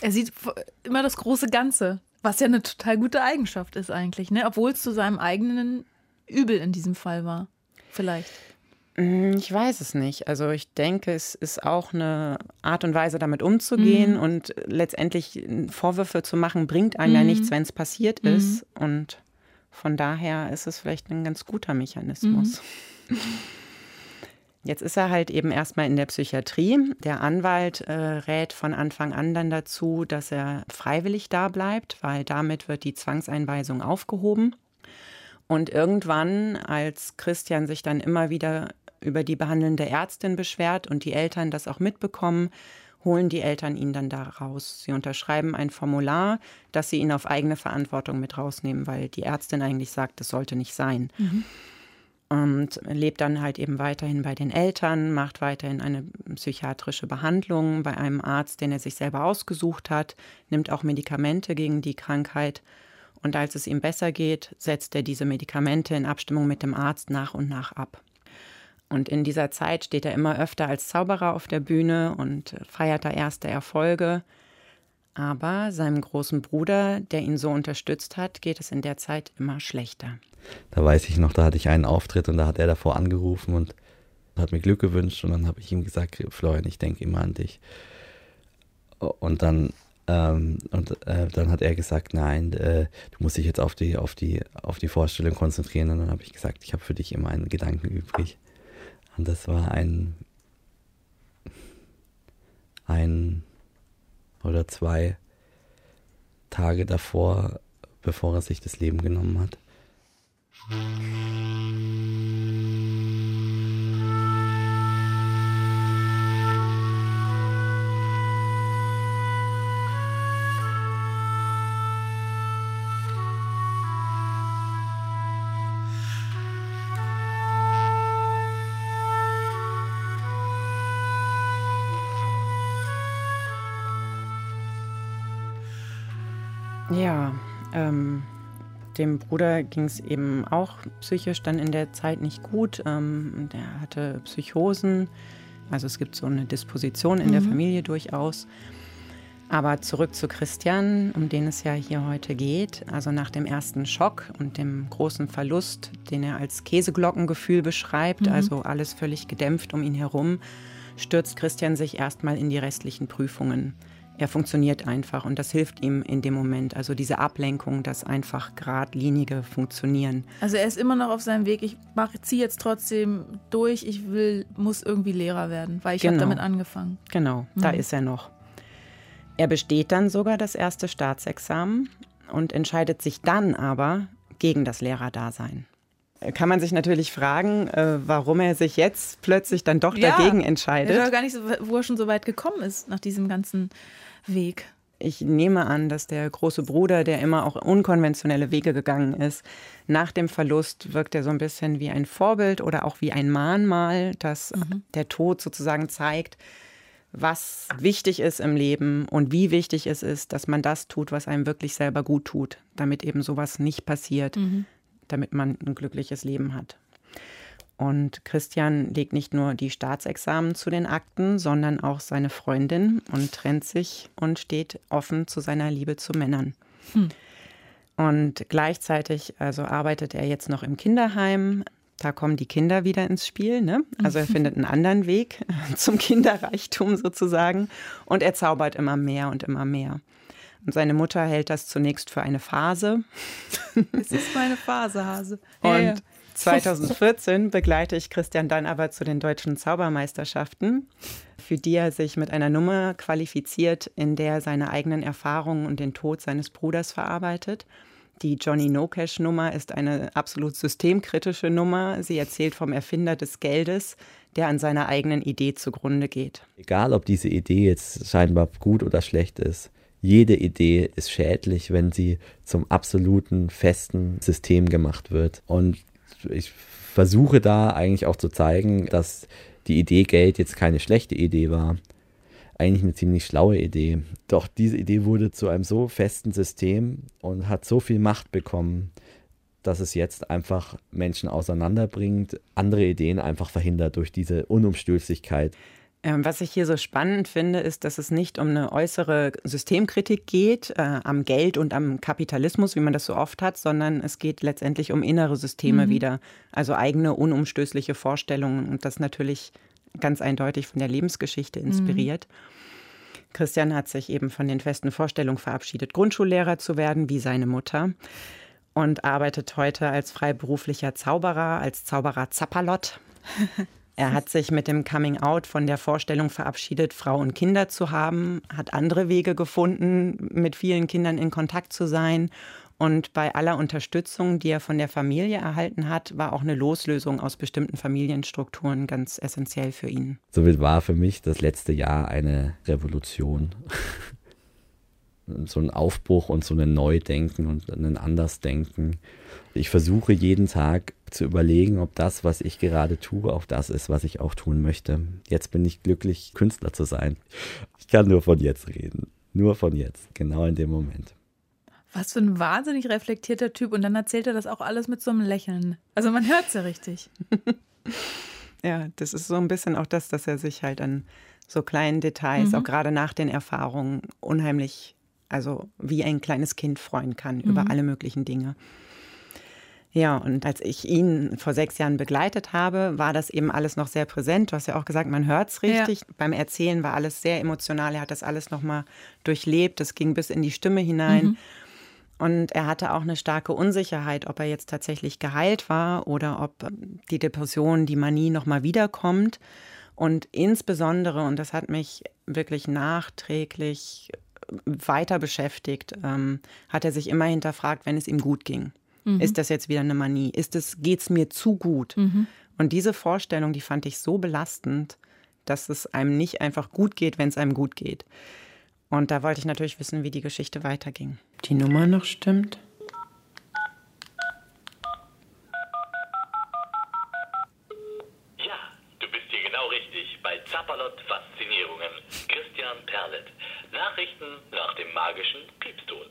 Speaker 2: Er sieht immer das große Ganze, was ja eine total gute Eigenschaft ist eigentlich, ne? Obwohl es zu seinem eigenen Übel in diesem Fall war, vielleicht.
Speaker 9: Ich weiß es nicht. Also ich denke, es ist auch eine Art und Weise, damit umzugehen. Mhm. Und letztendlich Vorwürfe zu machen, bringt einem mhm. ja nichts, wenn es passiert mhm. ist. Und von daher ist es vielleicht ein ganz guter Mechanismus. Mhm. Jetzt ist er halt eben erstmal in der Psychiatrie. Der Anwalt äh, rät von Anfang an dann dazu, dass er freiwillig da bleibt, weil damit wird die Zwangseinweisung aufgehoben. Und irgendwann, als Christian sich dann immer wieder über die behandelnde Ärztin beschwert und die Eltern das auch mitbekommen, holen die Eltern ihn dann da raus. Sie unterschreiben ein Formular, dass sie ihn auf eigene Verantwortung mit rausnehmen, weil die Ärztin eigentlich sagt, das sollte nicht sein. Mhm. Und lebt dann halt eben weiterhin bei den Eltern, macht weiterhin eine psychiatrische Behandlung bei einem Arzt, den er sich selber ausgesucht hat, nimmt auch Medikamente gegen die Krankheit. Und als es ihm besser geht, setzt er diese Medikamente in Abstimmung mit dem Arzt nach und nach ab. Und in dieser Zeit steht er immer öfter als Zauberer auf der Bühne und feiert da erste Erfolge. Aber seinem großen Bruder, der ihn so unterstützt hat, geht es in der Zeit immer schlechter.
Speaker 3: Da weiß ich noch, da hatte ich einen Auftritt und da hat er davor angerufen und hat mir Glück gewünscht. Und dann habe ich ihm gesagt, Florian, ich denke immer an dich. Und dann, ähm, und, äh, dann hat er gesagt, nein, äh, du musst dich jetzt auf die, auf die, auf die Vorstellung konzentrieren. Und dann habe ich gesagt, ich habe für dich immer einen Gedanken übrig. Und das war ein, ein oder zwei Tage davor, bevor er sich das Leben genommen hat.
Speaker 9: Ja, ähm, dem Bruder ging es eben auch psychisch dann in der Zeit nicht gut. Ähm, der hatte Psychosen, also es gibt so eine Disposition in mhm. der Familie durchaus. Aber zurück zu Christian, um den es ja hier heute geht. Also nach dem ersten Schock und dem großen Verlust, den er als Käseglockengefühl beschreibt, mhm. also alles völlig gedämpft um ihn herum, stürzt Christian sich erstmal in die restlichen Prüfungen. Er funktioniert einfach und das hilft ihm in dem Moment. Also diese Ablenkung, das einfach geradlinige Funktionieren.
Speaker 2: Also er ist immer noch auf seinem Weg. Ich ziehe jetzt trotzdem durch. Ich will, muss irgendwie Lehrer werden, weil ich genau. habe damit angefangen.
Speaker 9: Genau, mhm. da ist er noch. Er besteht dann sogar das erste Staatsexamen und entscheidet sich dann aber gegen das Lehrerdasein. Kann man sich natürlich fragen, äh, warum er sich jetzt plötzlich dann doch ja, dagegen entscheidet.
Speaker 2: Ich weiß gar nicht, wo er schon so weit gekommen ist nach diesem ganzen Weg.
Speaker 9: Ich nehme an, dass der große Bruder, der immer auch unkonventionelle Wege gegangen ist, nach dem Verlust wirkt er so ein bisschen wie ein Vorbild oder auch wie ein Mahnmal, dass mhm. der Tod sozusagen zeigt, was wichtig ist im Leben und wie wichtig es ist, dass man das tut, was einem wirklich selber gut tut, damit eben sowas nicht passiert. Mhm. damit man ein glückliches Leben hat. Und Christian legt nicht nur die Staatsexamen zu den Akten, sondern auch seine Freundin und trennt sich und steht offen zu seiner Liebe zu Männern. Hm. Und gleichzeitig also arbeitet er jetzt noch im Kinderheim. Da kommen die Kinder wieder ins Spiel, ne? Also er findet einen anderen Weg zum Kinderreichtum sozusagen. Und er zaubert immer mehr und immer mehr. Und seine Mutter hält das zunächst für eine Phase.
Speaker 2: Es ist meine Phase, Hase.
Speaker 9: Und ja, ja. zweitausendvierzehn begleite ich Christian dann aber zu den deutschen Zaubermeisterschaften, für die er sich mit einer Nummer qualifiziert, in der er seine eigenen Erfahrungen und den Tod seines Bruders verarbeitet. Die Johnny No-Cash-Nummer ist eine absolut systemkritische Nummer. Sie erzählt vom Erfinder des Geldes, der an seiner eigenen Idee zugrunde geht.
Speaker 3: Egal, ob diese Idee jetzt scheinbar gut oder schlecht ist, jede Idee ist schädlich, wenn sie zum absoluten festen System gemacht wird. Und ich versuche da eigentlich auch zu zeigen, dass die Idee Geld jetzt keine schlechte Idee war. Eigentlich eine ziemlich schlaue Idee. Doch diese Idee wurde zu einem so festen System und hat so viel Macht bekommen, dass es jetzt einfach Menschen auseinanderbringt, andere Ideen einfach verhindert durch diese Unumstößlichkeit.
Speaker 9: Ähm, was ich hier so spannend finde, ist, dass es nicht um eine äußere Systemkritik geht, äh, am Geld und am Kapitalismus, wie man das so oft hat, sondern es geht letztendlich um innere Systeme mhm. wieder, also eigene unumstößliche Vorstellungen und das natürlich ganz eindeutig von der Lebensgeschichte inspiriert. Mhm. Christian hat sich eben von den festen Vorstellungen verabschiedet, Grundschullehrer zu werden, wie seine Mutter, und arbeitet heute als freiberuflicher Zauberer, als Zauberer Zappalot. Er hat sich mit dem Coming-out von der Vorstellung verabschiedet, Frau und Kinder zu haben, hat andere Wege gefunden, mit vielen Kindern in Kontakt zu sein. Und bei aller Unterstützung, die er von der Familie erhalten hat, war auch eine Loslösung aus bestimmten Familienstrukturen ganz essentiell für ihn.
Speaker 3: Somit war für mich das letzte Jahr eine Revolution. So ein Aufbruch und so ein Neudenken und ein Andersdenken. Ich versuche jeden Tag zu überlegen, ob das, was ich gerade tue, auch das ist, was ich auch tun möchte. Jetzt bin ich glücklich, Künstler zu sein. Ich kann nur von jetzt reden. Nur von jetzt, genau in dem Moment.
Speaker 2: Was für ein wahnsinnig reflektierter Typ. Und dann erzählt er das auch alles mit so einem Lächeln. Also man hört es ja richtig.
Speaker 9: Ja, das ist so ein bisschen auch das, dass er sich halt an so kleinen Details, mhm. auch gerade nach den Erfahrungen, unheimlich, also wie ein kleines Kind freuen kann mhm. über alle möglichen Dinge. Ja, und als ich ihn vor sechs Jahren begleitet habe, war das eben alles noch sehr präsent. Du hast ja auch gesagt, man hört es richtig. Ja. Beim Erzählen war alles sehr emotional. Er hat das alles nochmal durchlebt. Das ging bis in die Stimme hinein. Mhm. Und er hatte auch eine starke Unsicherheit, ob er jetzt tatsächlich geheilt war oder ob die Depression, die Manie nochmal wiederkommt. Und insbesondere, und das hat mich wirklich nachträglich weiter beschäftigt, ähm, hat er sich immer hinterfragt, wenn es ihm gut ging. Mhm. Ist das jetzt wieder eine Manie? Ist es, geht's mir zu gut? Mhm. Und diese Vorstellung, die fand ich so belastend, dass es einem nicht einfach gut geht, wenn es einem gut geht. Und da wollte ich natürlich wissen, wie die Geschichte weiterging. Die Nummer noch stimmt?
Speaker 7: Ja, du bist hier genau richtig bei Zappalot Faszinierungen. Christian Perlet. Nachrichten nach dem magischen Piepston.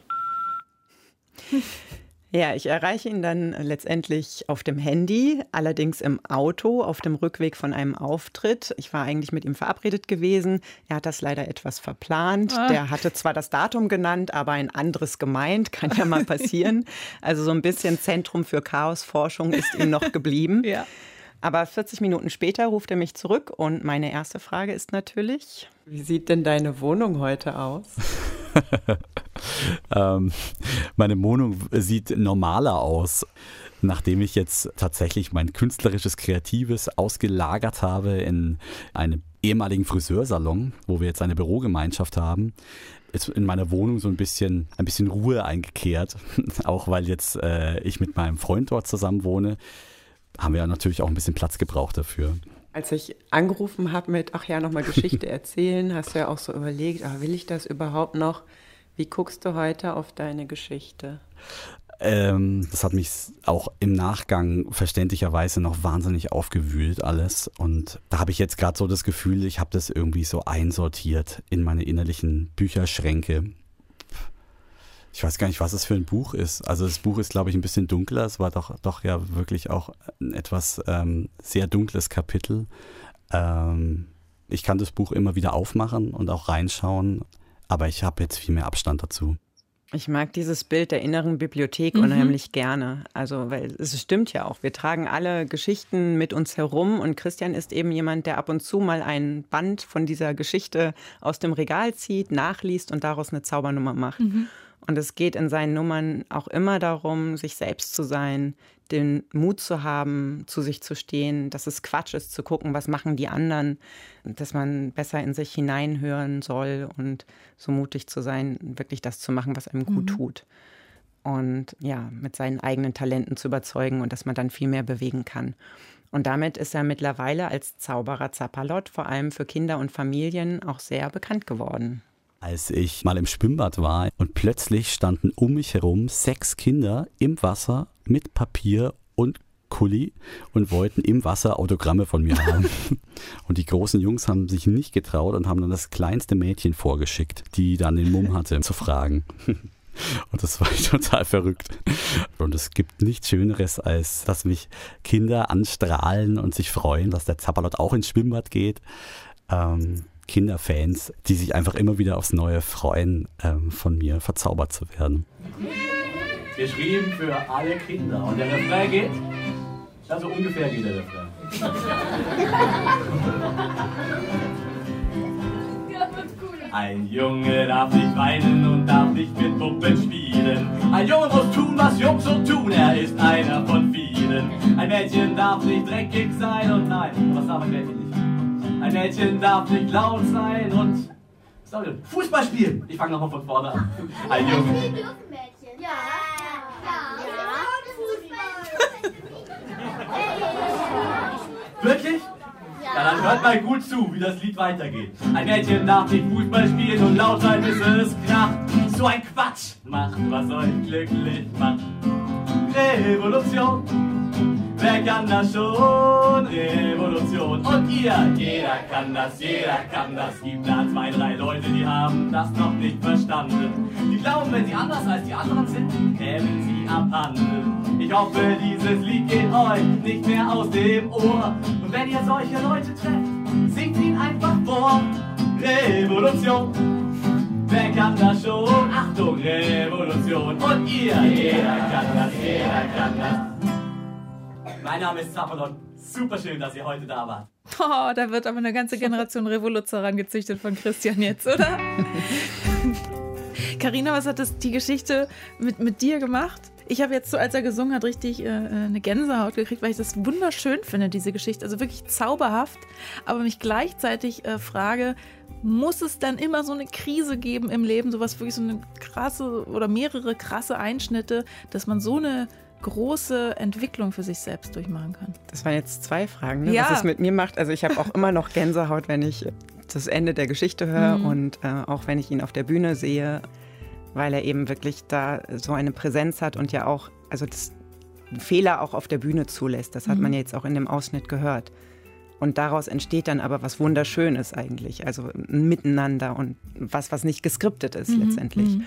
Speaker 9: Ja, ich erreiche ihn dann letztendlich auf dem Handy, allerdings im Auto, auf dem Rückweg von einem Auftritt. Ich war eigentlich mit ihm verabredet gewesen. Er hat das leider etwas verplant. Ah. Der hatte zwar das Datum genannt, aber ein anderes gemeint. Kann ja mal passieren. Also so ein bisschen Zentrum für Chaosforschung ist ihm noch geblieben. Ja. Aber vierzig Minuten später ruft er mich zurück und meine erste Frage ist natürlich: Wie sieht denn deine Wohnung heute aus?
Speaker 3: ähm, meine Wohnung sieht normaler aus. Nachdem ich jetzt tatsächlich mein künstlerisches Kreatives ausgelagert habe in einen ehemaligen Friseursalon, wo wir jetzt eine Bürogemeinschaft haben, ist in meiner Wohnung so ein bisschen, ein bisschen Ruhe eingekehrt. Auch weil jetzt äh, ich mit meinem Freund dort zusammen wohne, haben wir natürlich auch ein bisschen Platz gebraucht dafür.
Speaker 9: Als ich angerufen habe mit, ach ja, nochmal Geschichte erzählen, hast du ja auch so überlegt, ah, will ich das überhaupt noch? Wie guckst du heute auf deine Geschichte?
Speaker 3: Ähm, das hat mich auch im Nachgang verständlicherweise noch wahnsinnig aufgewühlt alles. Und da habe ich jetzt gerade so das Gefühl, ich habe das irgendwie so einsortiert in meine innerlichen Bücherschränke. Ich weiß gar nicht, was es für ein Buch ist. Also das Buch ist, glaube ich, ein bisschen dunkler. Es war doch, doch ja wirklich auch ein etwas ähm, sehr dunkles Kapitel. Ähm, ich kann das Buch immer wieder aufmachen und auch reinschauen, aber ich habe jetzt viel mehr Abstand dazu.
Speaker 9: Ich mag dieses Bild der inneren Bibliothek mhm. unheimlich gerne. Also, weil es stimmt ja auch. Wir tragen alle Geschichten mit uns herum und Christian ist eben jemand, der ab und zu mal ein Band von dieser Geschichte aus dem Regal zieht, nachliest und daraus eine Zaubernummer macht. Mhm. Und es geht in seinen Nummern auch immer darum, sich selbst zu sein, den Mut zu haben, zu sich zu stehen, dass es Quatsch ist, zu gucken, was machen die anderen, dass man besser in sich hineinhören soll und so mutig zu sein, wirklich das zu machen, was einem gut mhm. tut. Und ja, mit seinen eigenen Talenten zu überzeugen und dass man dann viel mehr bewegen kann. Und damit ist er mittlerweile als Zauberer Zappalot vor allem für Kinder und Familien auch sehr bekannt geworden.
Speaker 3: Als ich mal im Schwimmbad war und plötzlich standen um mich herum sechs Kinder im Wasser mit Papier und Kuli und wollten im Wasser Autogramme von mir haben. Und die großen Jungs haben sich nicht getraut und haben dann das kleinste Mädchen vorgeschickt, die dann den Mumm hatte, zu fragen. Und das war total verrückt. Und es gibt nichts Schöneres, als dass mich Kinder anstrahlen und sich freuen, dass der Zappalot auch ins Schwimmbad geht.
Speaker 10: ähm, Kinderfans, die sich einfach immer wieder aufs Neue freuen, ähm, von mir verzaubert zu werden.
Speaker 11: Geschrieben für alle Kinder. Und der Refrain geht, also ungefähr geht der Refrain. Ein Junge darf nicht weinen und darf nicht mit Puppen spielen. Ein Junge muss tun, was Jungs so tun, er ist einer von vielen. Ein Mädchen darf nicht dreckig sein und nein, was darf ein Mädchen nicht? Ein Mädchen darf nicht laut sein und was soll denn? Fußball spielen! Ich fange nochmal von vorne an. Ein Junge.
Speaker 6: Wir dürfen Mädchen. Ja, ja, ja. Fußball.
Speaker 11: Wirklich? Ja, dann hört mal gut zu, wie das Lied weitergeht. Ein Mädchen darf nicht Fußball spielen und laut sein, bis es kracht. So ein Quatsch macht, was euch glücklich macht. Revolution, wer kann das schon? Revolution. Und ihr, jeder kann das, jeder kann das. Gibt da zwei, drei Leute, die haben das noch nicht verstanden. Die glauben, wenn sie anders als die anderen sind, kämen sie abhanden. Ich hoffe, dieses Lied geht euch nicht mehr aus dem Ohr. Und wenn ihr solche Leute trefft, singt ihn einfach vor. Revolution, wer kann das schon? Achtung, Revolution. Und ihr, jeder kann das, jeder kann das. Mein Name ist Zapperlot. Super schön, dass ihr heute da wart.
Speaker 2: Oh, da wird aber eine ganze Generation Revoluzzer rangezüchtet von Christian jetzt, oder? Carina, was hat das, die Geschichte mit, mit dir gemacht? Ich habe jetzt so, als er gesungen hat, richtig äh, eine Gänsehaut gekriegt, weil ich das wunderschön finde, diese Geschichte. Also wirklich zauberhaft, aber mich gleichzeitig äh, frage, muss es dann immer so eine Krise geben im Leben, sowas wirklich so eine krasse oder mehrere krasse Einschnitte, dass man so eine große Entwicklung für sich selbst durchmachen kann?
Speaker 9: Das waren jetzt zwei Fragen, ne?
Speaker 2: Ja.
Speaker 9: Was es mit mir macht. Also ich habe auch immer noch Gänsehaut, wenn ich das Ende der Geschichte höre
Speaker 2: Mhm.
Speaker 9: und äh, auch wenn ich ihn auf der Bühne sehe, weil er eben wirklich da so eine Präsenz hat und ja auch, also das Fehler auch auf der Bühne zulässt. Das hat
Speaker 2: Mhm.
Speaker 9: man jetzt auch in dem Ausschnitt gehört. Und daraus entsteht dann aber was Wunderschönes eigentlich, also ein Miteinander und was, was nicht geskriptet ist
Speaker 2: Mhm.
Speaker 9: letztendlich.
Speaker 2: Mhm.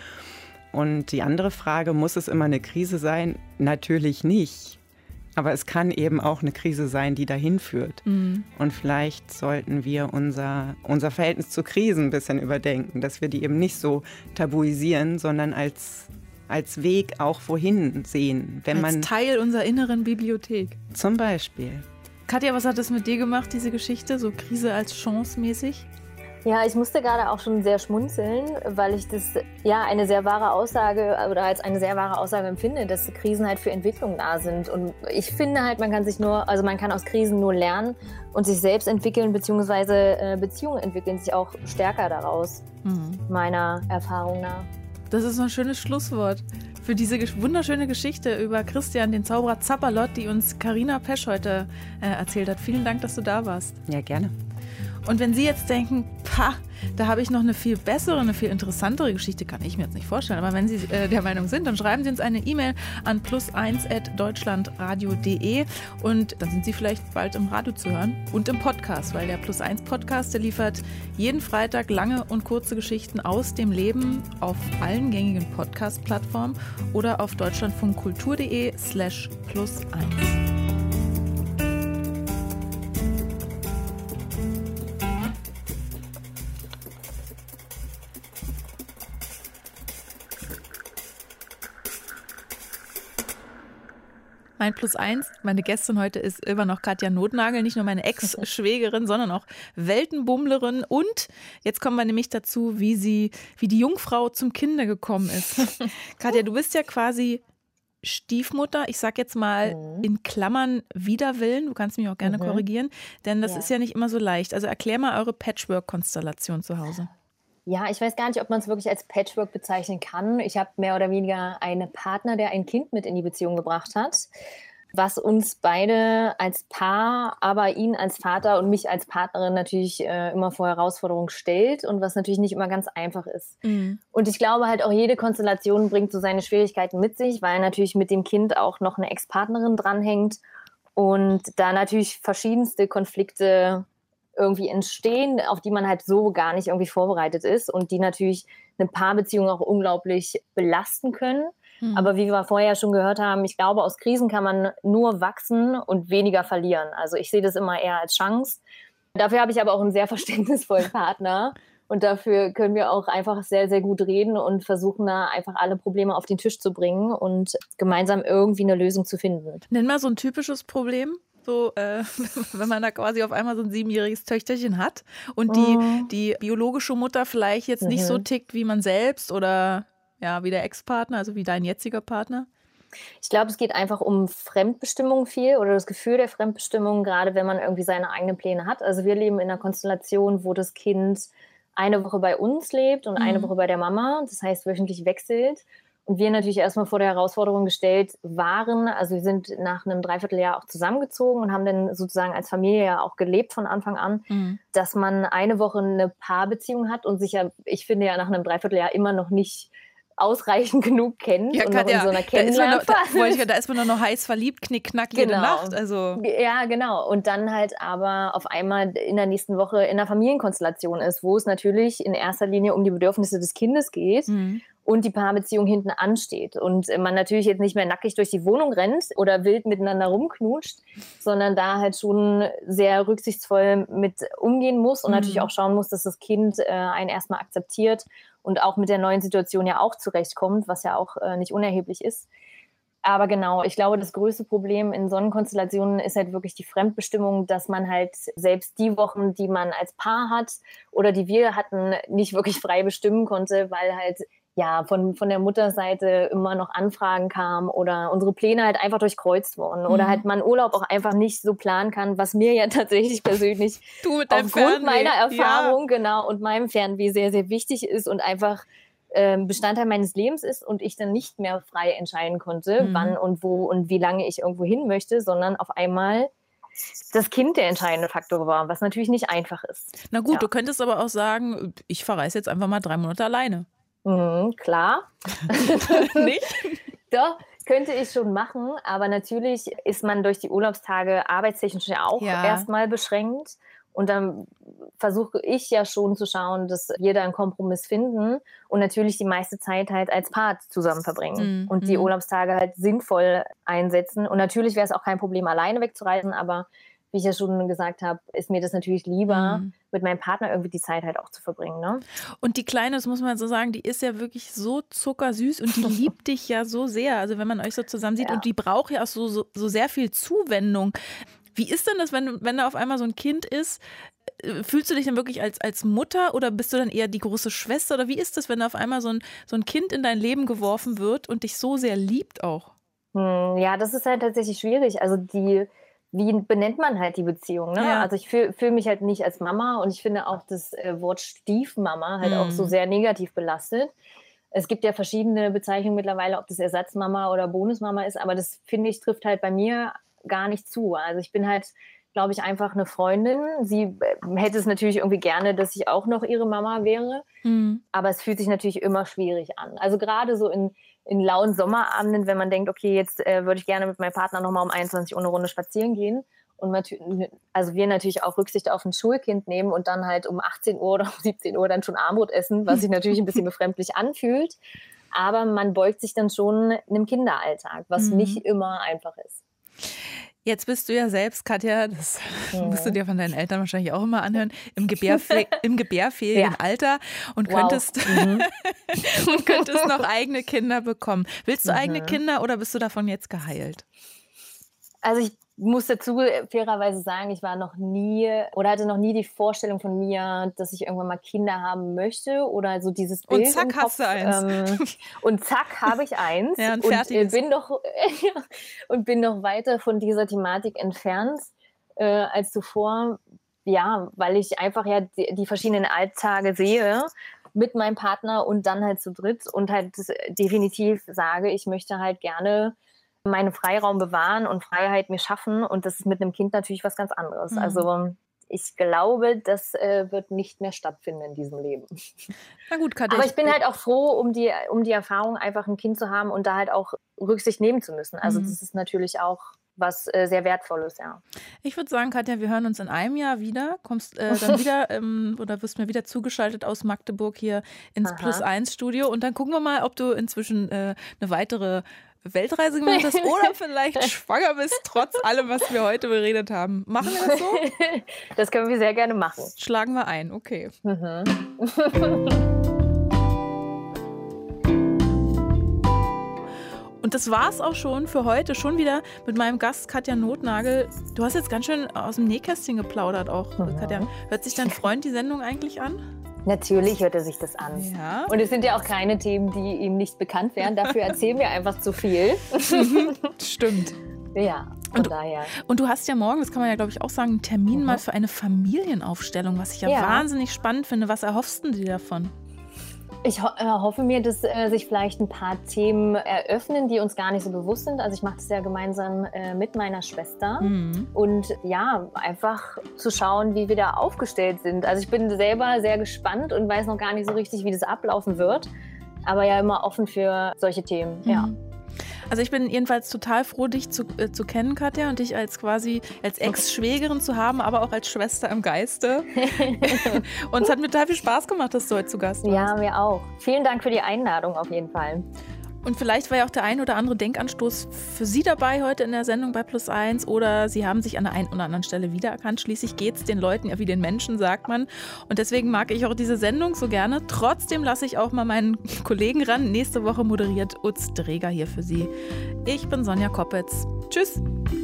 Speaker 9: Und die andere Frage, muss es immer eine Krise sein? Natürlich nicht. Aber es kann eben auch eine Krise sein, die dahin führt.
Speaker 2: Mhm.
Speaker 9: Und vielleicht sollten wir unser, unser Verhältnis zu Krisen ein bisschen überdenken, dass wir die eben nicht so tabuisieren, sondern als, als Weg auch wohin sehen. Wenn
Speaker 2: Als
Speaker 9: man
Speaker 2: Teil unserer inneren Bibliothek.
Speaker 9: zum Beispiel.
Speaker 2: Katja, was hat das mit dir gemacht, diese Geschichte? So Krise als Chance mäßig?
Speaker 4: Ja, ich musste gerade auch schon sehr schmunzeln, weil ich das ja eine sehr wahre Aussage oder als eine sehr wahre Aussage empfinde, dass Krisen halt für Entwicklung da sind. Und ich finde halt, man kann sich nur, also man kann aus Krisen nur lernen und sich selbst entwickeln, beziehungsweise äh, Beziehungen entwickeln sich auch stärker daraus,
Speaker 2: Mhm.
Speaker 4: meiner Erfahrung nach.
Speaker 2: Das ist so ein schönes Schlusswort für diese gesch- wunderschöne Geschichte über Christian, den Zauberer Zapperlot, die uns Carina Pesch heute äh, erzählt hat. Vielen Dank, dass du da warst.
Speaker 9: Ja, gerne.
Speaker 2: Und wenn Sie jetzt denken, pah, da habe ich noch eine viel bessere, eine viel interessantere Geschichte, kann ich mir jetzt nicht vorstellen, aber wenn Sie äh, der Meinung sind, dann schreiben Sie uns eine E-Mail an plus eins at deutschlandradio punkt de und dann sind Sie vielleicht bald im Radio zu hören und im Podcast, weil der Plus eins Podcast, der liefert jeden Freitag lange und kurze Geschichten aus dem Leben auf allen gängigen Podcast-Plattformen oder auf deutschlandfunkkultur.de slash plus eins. Mein Plus eins, meine Gästin heute ist immer noch Katja Nothnagel, nicht nur meine Ex-Schwägerin, sondern auch Weltenbummlerin. Und jetzt kommen wir nämlich dazu, wie sie, wie die Jungfrau zum Kinde gekommen ist. Katja, du bist ja quasi Stiefmutter, ich sag jetzt mal
Speaker 4: Mhm.
Speaker 2: in Klammern wider Willen, du kannst mich auch gerne
Speaker 4: Mhm.
Speaker 2: korrigieren, denn das
Speaker 4: Ja.
Speaker 2: ist ja nicht immer so leicht. Also erklär mal eure Patchwork-Konstellation zu Hause.
Speaker 4: Ja, ich weiß gar nicht, ob man es wirklich als Patchwork bezeichnen kann. Ich habe mehr oder weniger einen Partner, der ein Kind mit in die Beziehung gebracht hat, was uns beide als Paar, aber ihn als Vater und mich als Partnerin natürlich äh, immer vor Herausforderungen stellt und was natürlich nicht immer ganz einfach ist.
Speaker 2: Mhm.
Speaker 4: Und ich glaube halt auch jede Konstellation bringt so seine Schwierigkeiten mit sich, weil natürlich mit dem Kind auch noch eine Ex-Partnerin dranhängt und da natürlich verschiedenste Konflikte irgendwie entstehen, auf die man halt so gar nicht irgendwie vorbereitet ist und die natürlich eine Paarbeziehung auch unglaublich belasten können.
Speaker 2: Mhm.
Speaker 4: Aber wie wir vorher schon gehört haben, ich glaube, aus Krisen kann man nur wachsen und weniger verlieren. Also ich sehe das immer eher als Chance. Dafür habe ich aber auch einen sehr verständnisvollen Partner. Und dafür können wir auch einfach sehr, sehr gut reden und versuchen da einfach alle Probleme auf den Tisch zu bringen und gemeinsam irgendwie eine Lösung zu finden.
Speaker 2: Nenn mal so ein typisches Problem, so äh, wenn man da quasi auf einmal so ein siebenjähriges Töchterchen hat und die,
Speaker 4: Mhm.
Speaker 2: die biologische Mutter vielleicht jetzt nicht
Speaker 4: Mhm.
Speaker 2: so tickt wie man selbst oder ja, wie der Ex-Partner, also wie dein jetziger Partner.
Speaker 4: Ich glaube, es geht einfach um Fremdbestimmung viel oder das Gefühl der Fremdbestimmung, gerade wenn man irgendwie seine eigenen Pläne hat. Also wir leben in einer Konstellation, wo das Kind eine Woche bei uns lebt und eine
Speaker 2: Mhm.
Speaker 4: Woche bei der Mama. Das heißt, wöchentlich wechselt. Und wir natürlich erstmal vor der Herausforderung gestellt waren. Also wir sind nach einem Dreivierteljahr auch zusammengezogen und haben dann sozusagen als Familie ja auch gelebt von Anfang an,
Speaker 2: Mhm.
Speaker 4: dass man eine Woche eine Paarbeziehung hat und sich ja, ich finde ja nach einem Dreivierteljahr immer noch nicht ausreichend genug kennt
Speaker 2: Ja,
Speaker 4: und noch in
Speaker 2: Katja,
Speaker 4: so einer
Speaker 2: da ist man noch,
Speaker 4: Kennenlernphase
Speaker 2: da, wollte ich, da ist man doch noch heiß verliebt, knick, knack, jede
Speaker 4: Genau.
Speaker 2: Nacht. Also.
Speaker 4: Ja, genau. Und dann halt aber auf einmal in der nächsten Woche in einer Familienkonstellation ist, wo es natürlich in erster Linie um die Bedürfnisse des Kindes geht
Speaker 2: Mhm.
Speaker 4: und die Paarbeziehung hinten ansteht. Und man natürlich jetzt nicht mehr nackig durch die Wohnung rennt oder wild miteinander rumknutscht, sondern da halt schon sehr rücksichtsvoll mit umgehen muss und
Speaker 2: Mhm.
Speaker 4: natürlich auch schauen muss, dass das Kind äh, einen erstmal akzeptiert und auch mit der neuen Situation ja auch zurechtkommt, was ja auch äh, nicht unerheblich ist. Aber genau, ich glaube, das größte Problem in Sonnenkonstellationen ist halt wirklich die Fremdbestimmung, dass man halt selbst die Wochen, die man als Paar hat oder die wir hatten, nicht wirklich frei bestimmen konnte, weil halt ja von, von der Mutterseite immer noch Anfragen kamen oder unsere Pläne halt einfach durchkreuzt wurden oder
Speaker 2: Mhm.
Speaker 4: halt man Urlaub auch einfach nicht so planen kann, was mir ja tatsächlich persönlich
Speaker 2: Du mit deinem
Speaker 4: aufgrund
Speaker 2: Fernweh.
Speaker 4: meiner
Speaker 2: Ja.
Speaker 4: Erfahrung genau und meinem Fernweh sehr, sehr wichtig ist und einfach ähm, Bestandteil meines Lebens ist und ich dann nicht mehr frei entscheiden konnte,
Speaker 2: Mhm.
Speaker 4: wann und wo und wie lange ich irgendwo hin möchte, sondern auf einmal das Kind der entscheidende Faktor war, was natürlich nicht einfach ist.
Speaker 2: Na gut,
Speaker 4: Ja.
Speaker 2: du könntest aber auch sagen, ich verreise jetzt einfach mal drei Monate alleine.
Speaker 4: Mhm, klar.
Speaker 2: Nicht?
Speaker 4: Doch, könnte ich schon machen, aber natürlich ist man durch die Urlaubstage arbeitstechnisch ja auch
Speaker 2: Ja.
Speaker 4: erstmal beschränkt. Und dann versuche ich ja schon zu schauen, dass wir da einen Kompromiss finden und natürlich die meiste Zeit halt als Paar zusammen verbringen
Speaker 2: Mhm.
Speaker 4: und die
Speaker 2: Mhm.
Speaker 4: Urlaubstage halt sinnvoll einsetzen. Und natürlich wäre es auch kein Problem, alleine wegzureisen, aber wie ich ja schon gesagt habe, ist mir das natürlich lieber,
Speaker 2: Mhm.
Speaker 4: mit meinem Partner irgendwie die Zeit halt auch zu verbringen. Ne?
Speaker 2: Und die Kleine, das muss man so sagen, die ist ja wirklich so zuckersüß und die liebt dich ja so sehr. Also wenn man euch so zusammen sieht
Speaker 4: Ja.
Speaker 2: und die braucht ja auch so, so, so sehr viel Zuwendung. Wie ist denn das, wenn, wenn da auf einmal so ein Kind ist? Äh, Fühlst du dich dann wirklich als, als Mutter oder bist du dann eher die große Schwester? Oder wie ist das, wenn da auf einmal so ein, so ein Kind in dein Leben geworfen wird und dich so sehr liebt auch?
Speaker 4: Hm, ja, das ist halt tatsächlich schwierig. Also die, wie benennt man halt die Beziehung? Ne?
Speaker 2: Ja.
Speaker 4: Also ich fühle fühl mich halt nicht als Mama und ich finde auch das äh, Wort Stiefmama halt auch so
Speaker 2: Mhm.
Speaker 4: sehr negativ belastet. Es gibt ja verschiedene Bezeichnungen mittlerweile, ob das Ersatzmama oder Bonusmama ist, aber das finde ich trifft halt bei mir gar nicht zu. Also ich bin halt, glaube ich, einfach eine Freundin. Sie äh, hätte es natürlich irgendwie gerne, dass ich auch noch ihre Mama wäre.
Speaker 2: Mhm.
Speaker 4: Aber es fühlt sich natürlich immer schwierig an. Also gerade so in, in lauen Sommerabenden, wenn man denkt, okay, jetzt äh, würde ich gerne mit meinem Partner nochmal um einundzwanzig Uhr eine Runde spazieren gehen. Und natü- also wir natürlich auch Rücksicht auf ein Schulkind nehmen und dann halt um achtzehn Uhr oder um siebzehn Uhr dann schon Abendbrot essen, was sich natürlich ein bisschen befremdlich anfühlt. Aber man beugt sich dann schon einem Kinderalltag, was
Speaker 2: Mhm.
Speaker 4: nicht immer einfach ist.
Speaker 2: Jetzt bist du ja selbst, Katja, das
Speaker 4: Mhm.
Speaker 2: musst du dir von deinen Eltern wahrscheinlich auch immer anhören, im, Gebärfäh im gebärfähigen
Speaker 4: Ja.
Speaker 2: Alter und
Speaker 4: Wow.
Speaker 2: könntest,
Speaker 4: Mhm.
Speaker 2: und könntest noch eigene Kinder bekommen. Willst du eigene
Speaker 4: Mhm.
Speaker 2: Kinder oder bist du davon jetzt geheilt?
Speaker 4: Also ich muss dazu fairerweise sagen, ich war noch nie oder hatte noch nie die Vorstellung von mir, dass ich irgendwann mal Kinder haben möchte oder so dieses
Speaker 2: Und
Speaker 4: Bild
Speaker 2: zack,
Speaker 4: im Kopf.
Speaker 2: hast du eins.
Speaker 4: Ähm, und zack, habe ich eins.
Speaker 2: Ja, ein
Speaker 4: und, äh,
Speaker 2: fertiges.
Speaker 4: bin noch, und bin noch weiter von dieser Thematik entfernt äh, als zuvor. Ja, weil ich einfach ja die, die verschiedenen Alltage sehe mit meinem Partner und dann halt zu dritt und halt definitiv sage, ich möchte halt gerne meinen Freiraum bewahren und Freiheit mir schaffen und das ist mit einem Kind natürlich was ganz anderes.
Speaker 2: Mhm.
Speaker 4: Also ich glaube, das äh, wird nicht mehr stattfinden in diesem Leben.
Speaker 2: Na gut, Katja.
Speaker 4: Aber ich bin halt auch froh, um die, um die Erfahrung, einfach ein Kind zu haben und da halt auch Rücksicht nehmen zu müssen. Also
Speaker 2: Mhm.
Speaker 4: das ist natürlich auch was äh, sehr Wertvolles, ja.
Speaker 2: Ich würde sagen, Katja, wir hören uns in einem Jahr wieder. Kommst äh, dann wieder ähm, oder wirst mir wieder zugeschaltet aus Magdeburg hier ins
Speaker 4: Aha.
Speaker 2: Plus eins Studio und dann gucken wir mal, ob du inzwischen äh, eine weitere Weltreise gemacht hast oder vielleicht schwanger bist, trotz allem, was wir heute beredet haben. Machen wir das so?
Speaker 4: Das können wir sehr gerne machen.
Speaker 2: Schlagen wir ein, okay.
Speaker 4: Mhm.
Speaker 2: Und das war's auch schon für heute. Schon wieder mit meinem Gast Katja Nothnagel. Du hast jetzt ganz schön aus dem Nähkästchen geplaudert auch, mhm. Katja. Hört sich dein Freund die Sendung eigentlich an?
Speaker 4: Natürlich hört er sich das an.
Speaker 2: Ja.
Speaker 4: Und es sind ja auch keine Themen, die ihm nicht bekannt wären. Dafür erzählen wir einfach zu viel.
Speaker 2: Stimmt.
Speaker 4: Ja, von
Speaker 2: und,
Speaker 4: daher.
Speaker 2: Und du hast ja morgen, das kann man ja glaube ich auch sagen, einen Termin mhm. mal für eine Familienaufstellung, was ich ja, ja wahnsinnig spannend finde. Was erhoffst du dir davon?
Speaker 4: Ich ho äh, hoffe mir, dass äh, sich vielleicht ein paar Themen eröffnen, die uns gar nicht so bewusst sind. Also ich mache das ja gemeinsam äh, mit meiner Schwester. Mhm. Und ja, einfach zu schauen, wie wir da aufgestellt sind. Also ich bin selber sehr gespannt und weiß noch gar nicht so richtig, wie das ablaufen wird. Aber ja immer offen für solche Themen, mhm. ja.
Speaker 2: Also ich bin jedenfalls total froh, dich zu, äh, zu kennen, Katja, und dich als quasi als Ex-Schwägerin zu haben, aber auch als Schwester im Geiste. Und es hat mir total viel Spaß gemacht, dass du heute zu Gast warst.
Speaker 4: Ja, mir auch. Vielen Dank für die Einladung auf jeden Fall.
Speaker 2: Und vielleicht war ja auch der ein oder andere Denkanstoß für Sie dabei heute in der Sendung bei Plus eins oder Sie haben sich an der einen oder anderen Stelle wiedererkannt. Schließlich geht es den Leuten ja wie den Menschen, sagt man. Und deswegen mag ich auch diese Sendung so gerne. Trotzdem lasse ich auch mal meinen Kollegen ran. Nächste Woche moderiert Utz Dreger hier für Sie. Ich bin Sonja Koppitz. Tschüss.